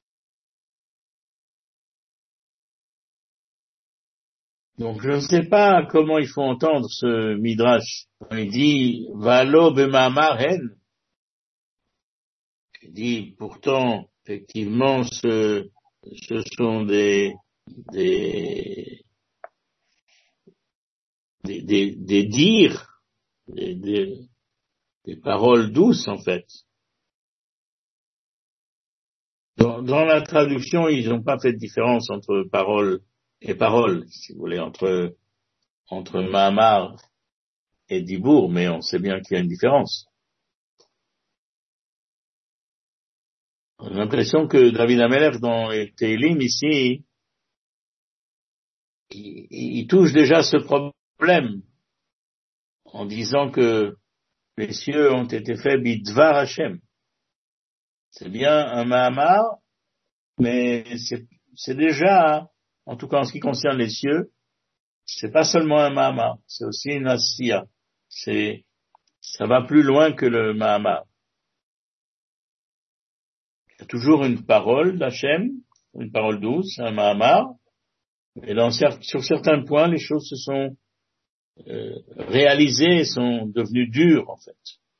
Donc je ne sais pas comment il faut entendre ce midrash. Il dit Valo b'ma'amar hen. Il dit pourtant effectivement ce, ce sont des des des, des, des dires, des, des, des paroles douces en fait. Dans, dans la traduction, ils n'ont pas fait de différence entre parole et parole, si vous voulez, entre entre Mahamar et Dibour, mais on sait bien qu'il y a une différence. On a l'impression que David Amelech, dans les Teilim, ici, il, il touche déjà ce problème en disant que les cieux ont été faits bidvar Hashem. C'est bien un Mahamar, mais c'est, c'est déjà, en tout cas en ce qui concerne les cieux, c'est pas seulement un Mahamar, c'est aussi une Asiya. C'est, ça va plus loin que le Mahamar. Il y a toujours une parole d'Hachem, une parole douce, un Mahamar, et dans, sur certains points, les choses se sont euh, réalisées, sont devenues dures, en fait.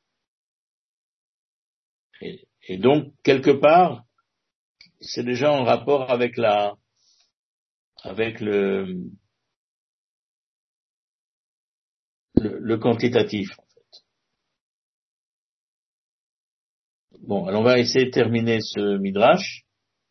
Et, et donc, quelque part, c'est déjà en rapport avec la, avec le, le, le quantitatif, en fait. Bon, alors on va essayer de terminer ce midrash.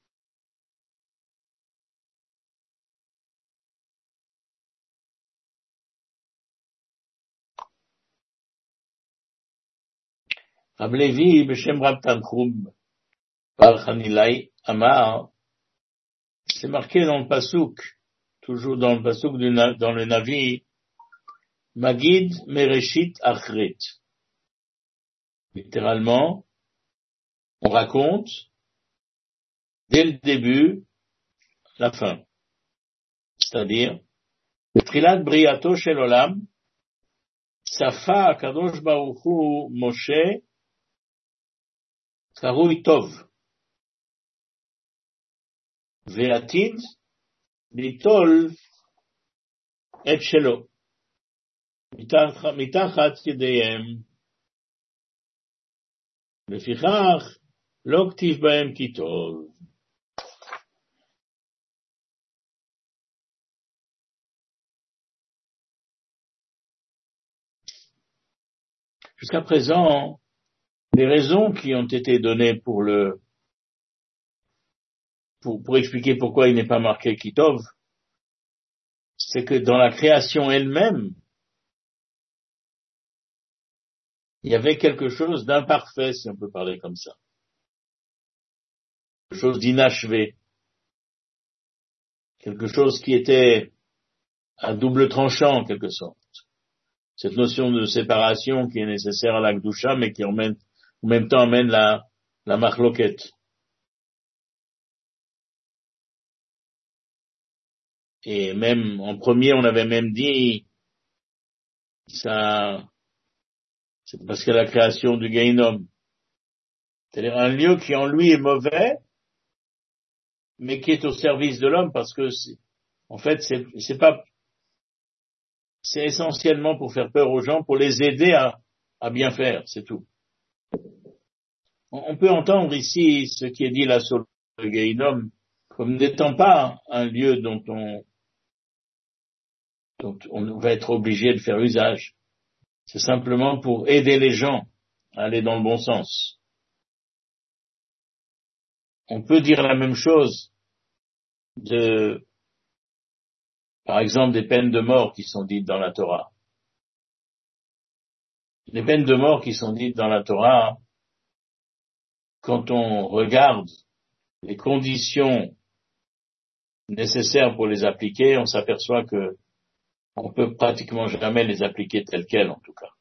Rab Levi, Beshem Rab Tanchum, Bar Hanilai, Amar, c'est marqué dans le Passouk, toujours dans le Passouk, du, dans le Navi, Magid Mereshit Achrit. Littéralement, on raconte, dès le début, la fin. C'est-à-dire, le Trilat Briato Shel Olam, Safa Kadosh Baruch Hu Moshe, Karui Tov. Ve'atid litol et shelo. מתחת ידיהם, לפיכך לא כתיב בהם כי טוב. Jusqu'à présent, les raisons qui ont été données pour le pour, pour expliquer pourquoi il n'est pas marqué Kitov, c'est que dans la création elle-même, il y avait quelque chose d'imparfait, si on peut parler comme ça. Quelque chose d'inachevé. Quelque chose qui était à double tranchant, en quelque sorte. Cette notion de séparation qui est nécessaire à la Gdusha, mais qui en même, en même temps amène la, la machloket. Et même, en premier, on avait même dit, ça, c'est parce que la création du Gehinom. C'est-à-dire un lieu qui en lui est mauvais, mais qui est au service de l'homme, parce que, c'est, en fait, c'est, c'est pas, c'est essentiellement pour faire peur aux gens, pour les aider à, à bien faire, c'est tout. On, on peut entendre ici ce qui est dit là sur le Gehinom, comme n'étant pas un lieu dont on, dont on va être obligé de faire usage. C'est simplement pour aider les gens à aller dans le bon sens. On peut dire la même chose de, par exemple, des peines de mort qui sont dites dans la Torah. Les peines de mort qui sont dites dans la Torah, quand on regarde les conditions nécessaires pour les appliquer, on s'aperçoit que on peut pratiquement jamais les appliquer telles quelles, en tout cas.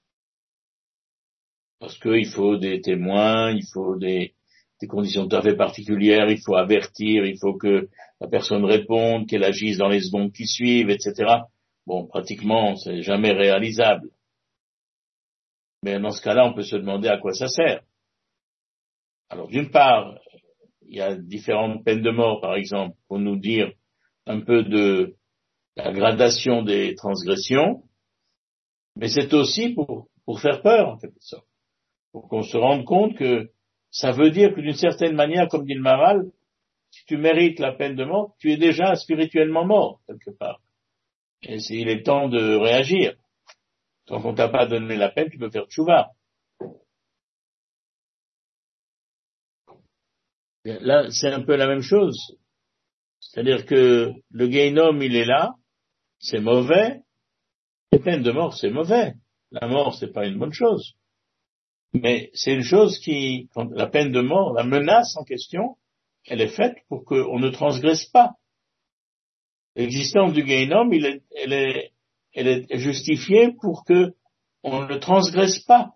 Parce qu'il faut des témoins, il faut des, des conditions tout à fait particulières, il faut avertir, il faut que la personne réponde, qu'elle agisse dans les secondes qui suivent, et cetera. Bon, pratiquement, c'est jamais réalisable. Mais dans ce cas-là, on peut se demander à quoi ça sert. Alors, d'une part, il y a différentes peines de mort, par exemple, pour nous dire un peu de la gradation des transgressions, mais c'est aussi pour, pour faire peur, en quelque sorte. Pour qu'on se rende compte que ça veut dire que d'une certaine manière, comme dit le Maharal, si tu mérites la peine de mort, tu es déjà spirituellement mort, quelque part. Et il est temps de réagir. Tant qu'on t'a pas donné la peine, tu peux faire tchouva. Là, c'est un peu la même chose. C'est-à-dire que le Gehinnom, il est là, c'est mauvais. La peine de mort, c'est mauvais. La mort, c'est pas une bonne chose. Mais c'est une chose qui, quand la peine de mort, la menace en question, elle est faite pour qu'on ne transgresse pas. L'existence du Gehinnom, il est, elle est, elle est justifiée pour que on ne transgresse pas.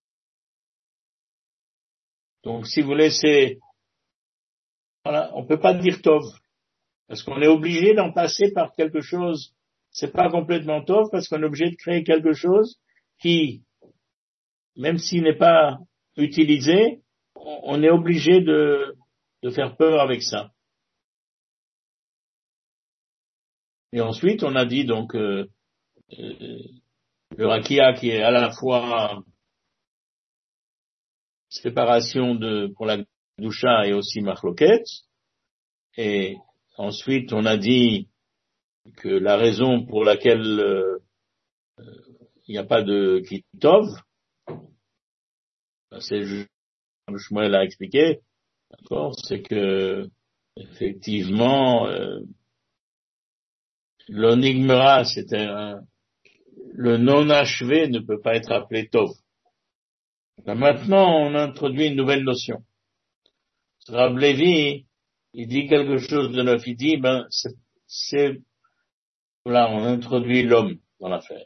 Donc, si vous voulez, c'est, voilà, on peut pas dire Tov, parce qu'on est obligé d'en passer par quelque chose. C'est pas complètement Tov, parce qu'on est obligé de créer quelque chose qui, même s'il n'est pas utilisé, on est obligé de, de faire peur avec ça. Et ensuite, on a dit donc euh, euh, le rakia qui est à la fois séparation de pour la doucha et aussi machloket. Et ensuite, on a dit que la raison pour laquelle euh, il n'y a pas de kitov, c'est comme Shmuel l'a expliqué, d'accord, c'est que effectivement euh, l'onigmera, c'est un le non achevé ne peut pas être appelé tov. Là, maintenant, on introduit une nouvelle notion. Rab Levi, il dit quelque chose de neuf. Il dit, ben, c'est, c'est, voilà, on introduit l'homme dans l'affaire.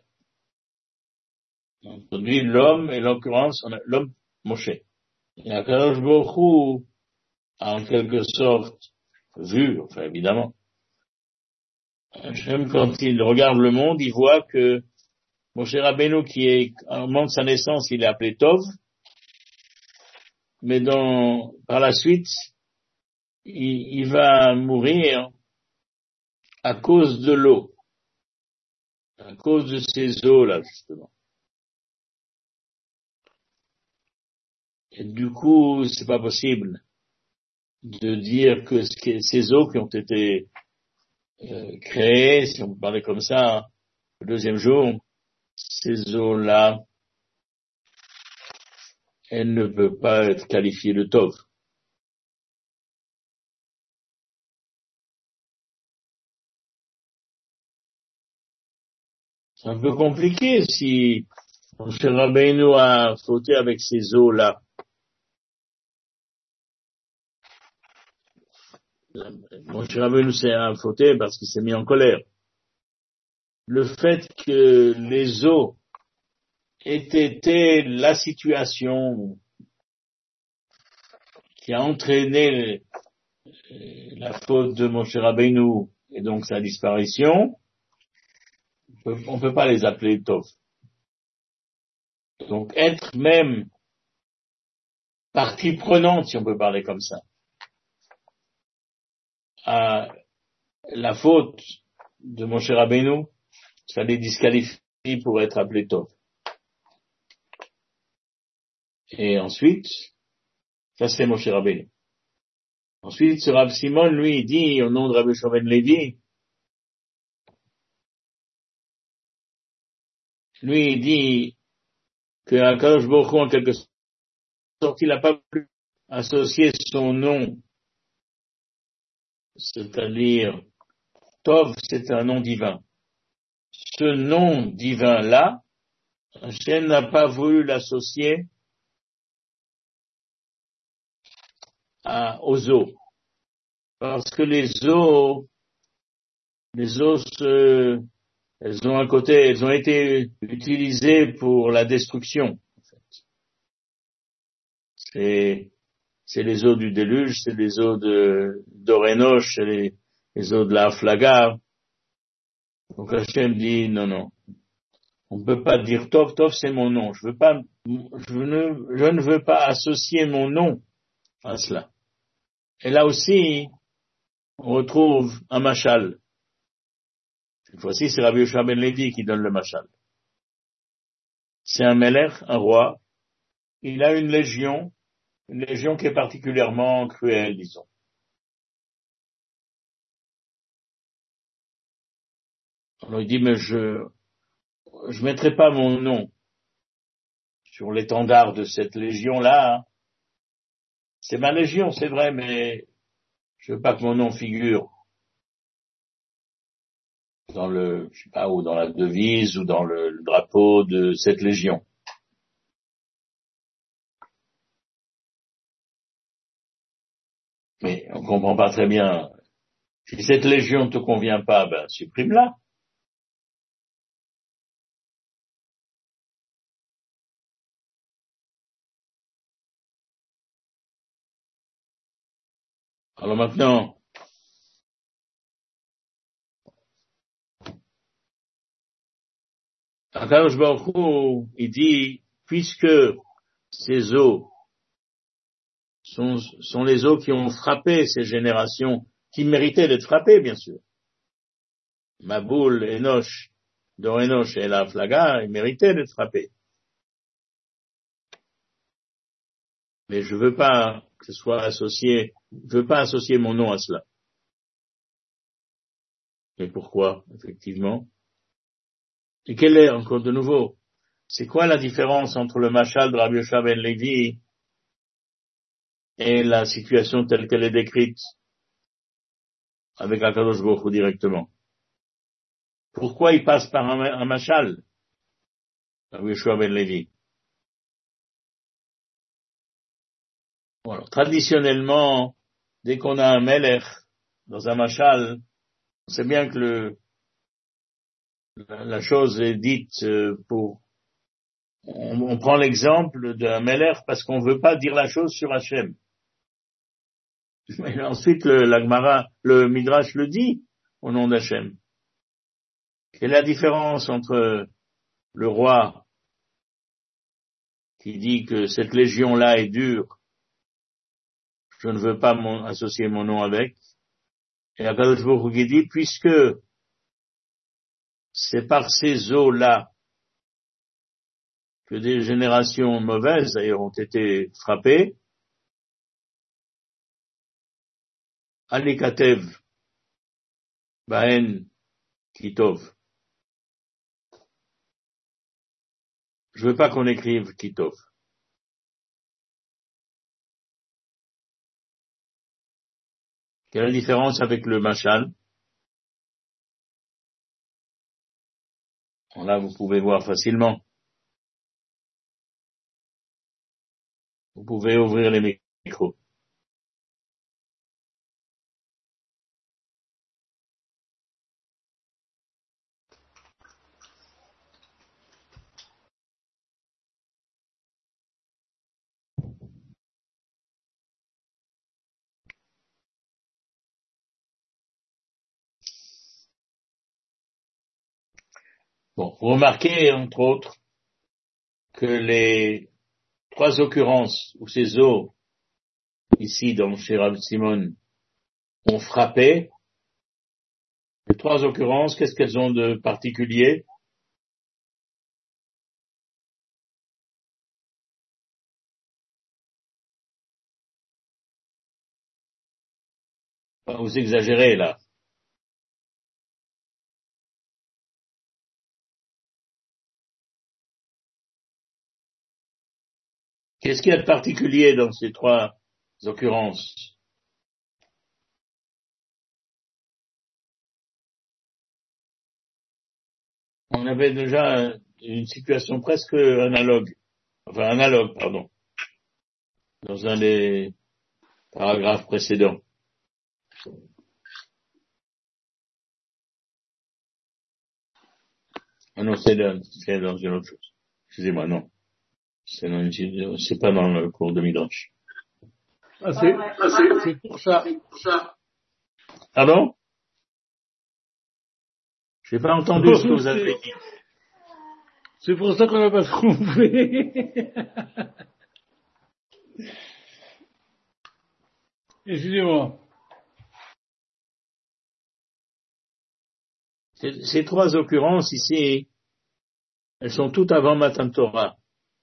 On introduit l'homme, et l'occurrence, on a l'homme Moshe. Et Akadosh Baruch Hu a en quelque sorte vu, enfin évidemment, Hachem, quand il regarde le monde, il voit que Moshe Rabbeinu, qui est, au moment de sa naissance, il est appelé Tov, mais dans, par la suite, il, il va mourir à cause de l'eau, à cause de ces eaux-là, justement. Et du coup, c'est pas possible de dire que ces eaux qui ont été euh, créées, si on peut parler comme ça, le deuxième jour, ces eaux-là, elles ne peuvent pas être qualifiées de tov. C'est un peu compliqué si Moshe Rabbeinu a fauté avec ces eaux-là. Moshe Rabbeinu s'est fauté parce qu'il s'est mis en colère. Le fait que les eaux aient été la situation qui a entraîné la faute de Moshe Rabbeinu et donc sa disparition, on ne peut pas les appeler Tov. Donc être même partie prenante, si on peut parler comme ça, à la faute de Moshe Rabbeinu, ça les disqualifie pour être appelé Tov. Et ensuite, ça c'est Moshe Rabbeinu. Ensuite, ce Rav Simon, lui, il dit, au nom de Rabbi Shimon Levi, lui, il dit que Akadosh Baruch Hu, en quelque sorte, il n'a pas pu associer son nom, c'est-à-dire Tov, c'est un nom divin. Ce nom divin-là, Hachem n'a pas voulu l'associer à, aux eaux. Parce que les eaux les os, euh, elles ont un côté, elles ont été utilisées pour la destruction. En fait. C'est, c'est les eaux du déluge, c'est les eaux de d'Orénoch, c'est les, les eaux de la Flaga. Donc Hachem dit non, non. On ne peut pas dire Tov, Tov c'est mon nom. Je veux pas, je ne, je ne veux pas associer mon nom à cela. Et là aussi, on retrouve un machal. Cette fois-ci, c'est Rabbi Yoshua ben Levi qui donne le machal. C'est un melech, un roi. Il a une légion, une légion qui est particulièrement cruelle, disons. Alors il dit, mais je, je mettrai pas mon nom sur l'étendard de cette légion-là. C'est ma légion, c'est vrai, mais je veux pas que mon nom figure dans le, je sais pas, ou dans la devise, ou dans le, le drapeau de cette légion. Mais on comprend pas très bien. Si cette légion ne te convient pas, ben, supprime-la. Alors maintenant, Akadosh Baruch Hu, il dit, puisque ces eaux sont, sont les eaux qui ont frappé ces générations, qui méritaient d'être frappées, bien sûr. Maboul, Enoch, Dor-Enoch et la Flaga, ils méritaient d'être frappés. Mais je veux pas que ce soit associé, je veux pas associer mon nom à cela. Et pourquoi, effectivement? Et quelle est, encore de nouveau, c'est quoi la différence entre le machal de Rabbi Yoshua ben Levi et la situation telle qu'elle est décrite avec Akadosh Baruch Hu directement? Pourquoi il passe par un, un machal, Rabbi Yoshua ben Levi? Bon, alors, traditionnellement, dès qu'on a un melech dans un machal, on sait bien que le, la, la chose est dite pour, on, on prend l'exemple d'un melech parce qu'on veut pas dire la chose sur Hachem. Mais ensuite, le, la Gemara, le Midrash le dit au nom d'Hachem. Quelle est la différence entre le roi qui dit que cette légion-là est dure, je ne veux pas mon, associer mon nom avec, et Akadosh Baruch Hu qui dit, puisque c'est par ces eaux-là que des générations mauvaises d'ailleurs ont été frappées, Alikatev, Baen, Kitov. Je veux pas qu'on écrive Kitov. Quelle est la différence avec le Machal? Là, vous pouvez voir facilement. Vous pouvez ouvrir les micros. Bon, vous remarquez, entre autres, que les trois occurrences où ces eaux, ici, dans chez Rav Simon, ont frappé, les trois occurrences, qu'est-ce qu'elles ont de particulier? Vous exagérez, là. Qu'est-ce qu'il y a de particulier dans ces trois occurrences? On avait déjà une situation presque analogue, enfin analogue, pardon, dans un des paragraphes précédents. Ah non, c'est dans, c'est dans une autre chose. Excusez-moi, non. C'est, dans une, c'est pas dans le cours de Midrash. Ah, c'est, ah, c'est, c'est pour ça. Pardon? J'ai pas entendu ce que vous avez dit. C'est pour ça qu'on n'a pas trouvé. Excusez-moi. Ces, ces trois occurrences ici, elles sont toutes avant Matan Torah.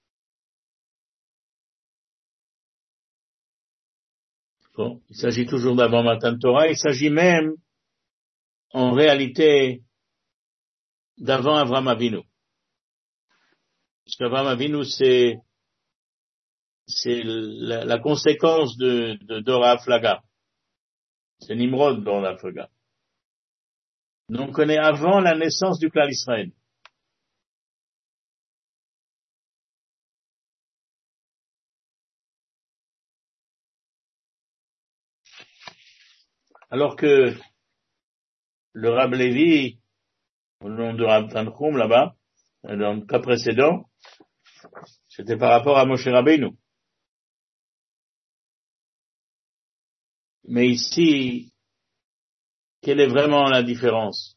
Bon, il s'agit toujours d'avant Matan Torah, il s'agit même, en réalité, d'avant Avram Avinu. Parce qu'Avram Avinu, c'est, c'est la, la conséquence de, de Dora Aflaga. C'est Nimrod Dora Aflaga. Donc on est avant la naissance du clan Israël. Alors que le Rab Lévi, au nom de Rab Tanchum là-bas, dans le cas précédent, c'était par rapport à Moshe Rabbeinu. Mais ici, quelle est vraiment la différence?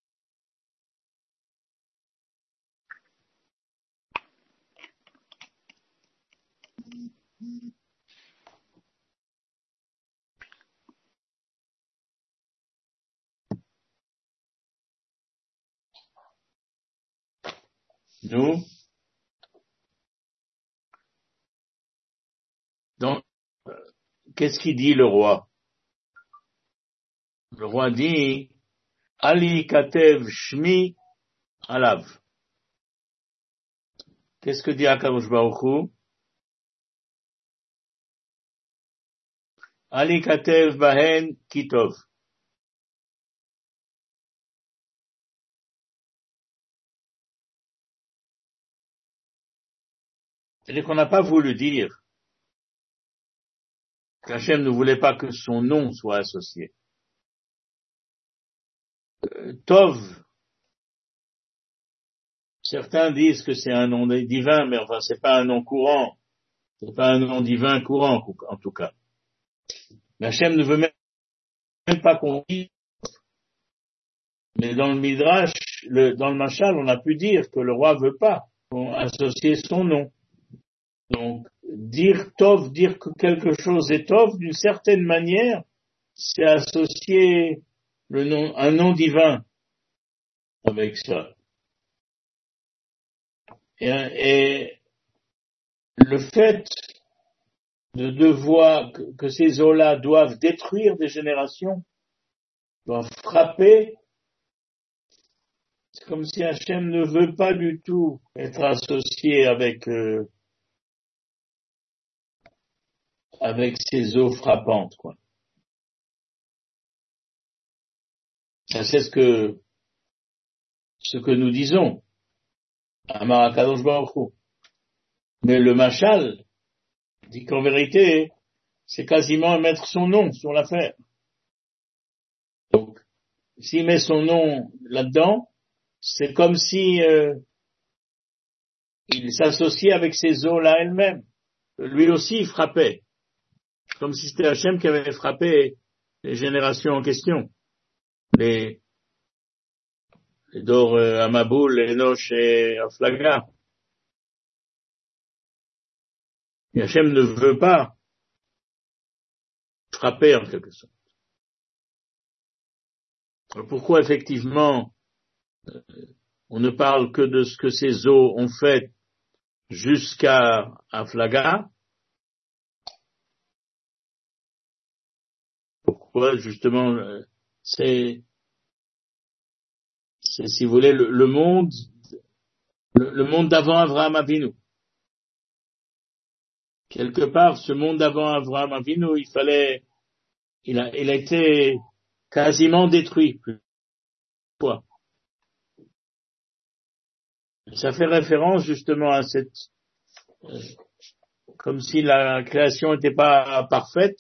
Nous, donc, qu'est-ce qu'il dit le roi? Le roi dit, Ali Katev Shmi Alav. Qu'est-ce que dit Akadosh Baruch Hu? Ali Katev Bahen Kitov. C'est-à-dire qu'on n'a pas voulu dire qu'Hachem ne voulait pas que son nom soit associé. Euh, Tov, certains disent que c'est un nom divin, mais enfin c'est pas un nom courant. C'est pas un nom divin courant, en tout cas. Mais Hachem ne veut même pas qu'on dise. Mais dans le Midrash, le, dans le Machal, on a pu dire que le roi veut pas qu'on associe son nom. Donc, dire Tov, dire que quelque chose est Tov, d'une certaine manière, c'est associer le nom, un nom divin avec ça. Et, et le fait de devoir, que, que ces eaux-là doivent détruire des générations, doivent frapper, c'est comme si Hachem ne veut pas du tout être associé avec euh, avec ces eaux frappantes, quoi. Ça, c'est ce que ce que nous disons. Amar HaKadosh Baruch Hu. Mais le Machal dit qu'en vérité, c'est quasiment mettre son nom sur l'affaire. Donc, s'il met son nom là-dedans, c'est comme si euh, il s'associait avec ces eaux-là elles-mêmes. Lui aussi, il frappait. Comme si c'était Hachem qui avait frappé les générations en question. Les, les Dor euh, Amaboul, Enoch et Aflaga. Et Hachem ne veut pas frapper en quelque sorte. Alors pourquoi effectivement euh, on ne parle que de ce que ces eaux ont fait jusqu'à Aflaga? Pourquoi justement euh, c'est, c'est si vous voulez le, le monde le, le monde d'avant Avraham Avinu. Quelque part, ce monde d'avant Avraham Avinu, il fallait, il a, il a été quasiment détruit. Pourquoi? Ça fait référence justement à cette, euh, comme si la création n'était pas parfaite,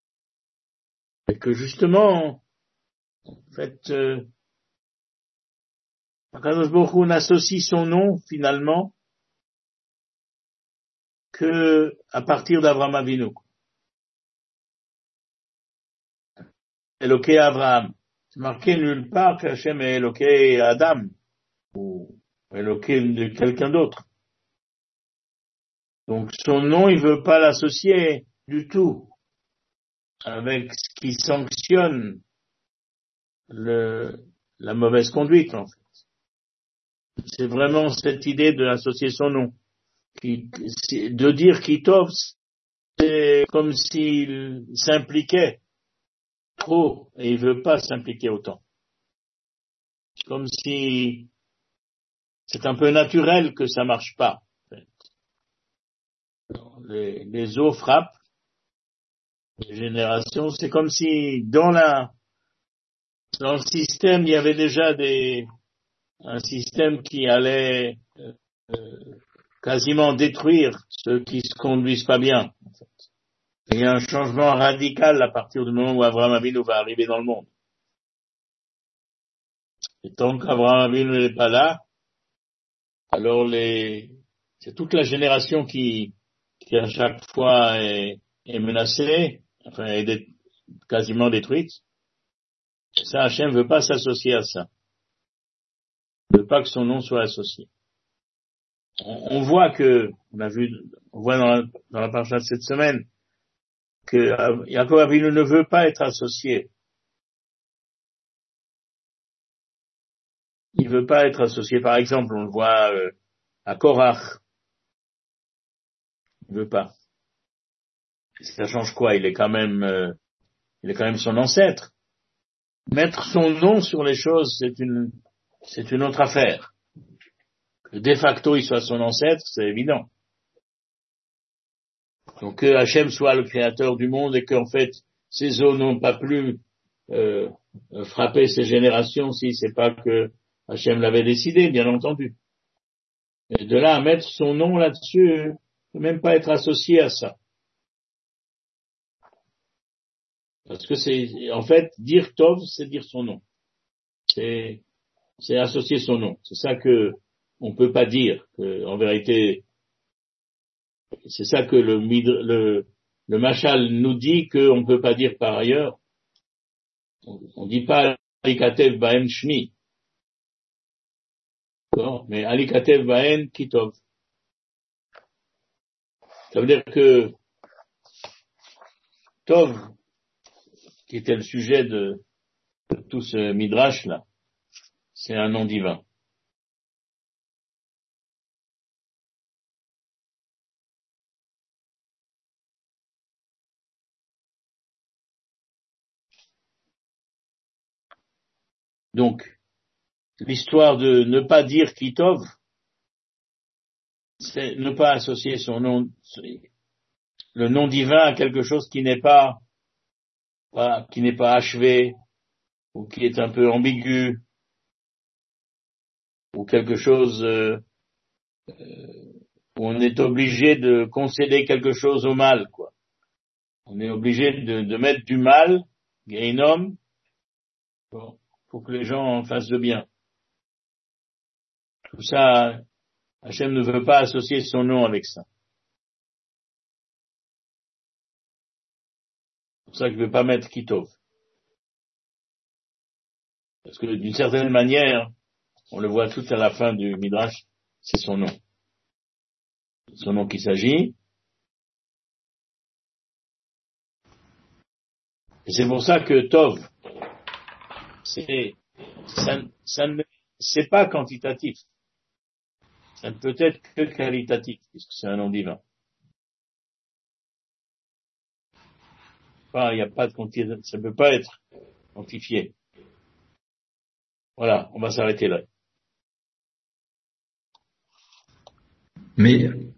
et que justement, en fait, euh, Akadosh Baruch Hu n'associe son nom, finalement, que à partir d'Abraham Avinu. Eloké Abraham. C'est marqué nulle part que Hachem est Eloké Adam, ou Eloké de quelqu'un d'autre. Donc son nom, il veut pas l'associer du tout avec ce qui sanctionne le, la mauvaise conduite, en fait. C'est vraiment cette idée de associer son nom. Qui, de dire Kitov, c'est comme s'il s'impliquait trop, et il veut pas s'impliquer autant. C'est comme si c'est un peu naturel que ça marche pas. En fait. Les, les eaux frappent, les générations, c'est comme si dans la, dans le système, il y avait déjà des, un système qui allait euh, euh, quasiment détruire ceux qui se conduisent pas bien. En fait. Il y a un changement radical à partir du moment où Abraham Avinu va arriver dans le monde. Et tant qu'Abraham Avinu n'est pas là, alors les, c'est toute la génération qui, qui à chaque fois est, est menacée, enfin est dé, quasiment détruite. Et ça, Hachem veut pas s'associer à ça. Il veut pas que son nom soit associé. On, on voit que, on a vu, on voit dans la, dans la paracha de cette semaine, que Yaakov Avinu ne veut pas être associé. Il veut pas être associé. Par exemple, on le voit euh, à Korach. Il veut pas. Ça change quoi? Il est quand même, euh, il est quand même son ancêtre. Mettre son nom sur les choses, c'est une, c'est une autre affaire. Que de facto il soit son ancêtre, c'est évident. Donc que Hachem soit le créateur du monde et qu'en fait ces eaux n'ont pas pu euh, frapper ces générations si c'est pas que Hachem l'avait décidé, bien entendu. Et de là à mettre son nom là-dessus, ne peut même pas être associé à ça. Parce que c'est, en fait, dire Tov, c'est dire son nom. C'est, c'est associer son nom. C'est ça que on peut pas dire. Que, en vérité, c'est ça que le, le, le Machal nous dit qu'on ne peut pas dire par ailleurs. On ne dit pas Alikatev Baen Shmi. Mais Alikatev Baen Kitov. Ça veut dire que Tov, qui était le sujet de, de tout ce midrash là, c'est un nom divin. Donc, l'histoire de ne pas dire Kitov, c'est ne pas associer son nom, le nom divin à quelque chose qui n'est pas, pas qui n'est pas achevé, ou qui est un peu ambigu, ou quelque chose euh, euh, où on est obligé de concéder quelque chose au mal, quoi. On est obligé de, de mettre du mal, Geinom, bon, pour que les gens en fassent de bien. Tout ça, Hachem ne veut pas associer son nom avec ça. C'est pour ça qu'il ne veut pas mettre Kitov. Parce que d'une certaine manière, on le voit tout à la fin du Midrash, c'est son nom. Son nom qu'il s'agit. Et c'est pour ça que Tov, c'est, ça, ça ne, c'est pas quantitatif. Ça ne peut être que qualitatif, puisque c'est un nom divin. Enfin, il n'y a pas de quantité, ça ne peut pas être quantifié. Voilà, on va s'arrêter là. Mais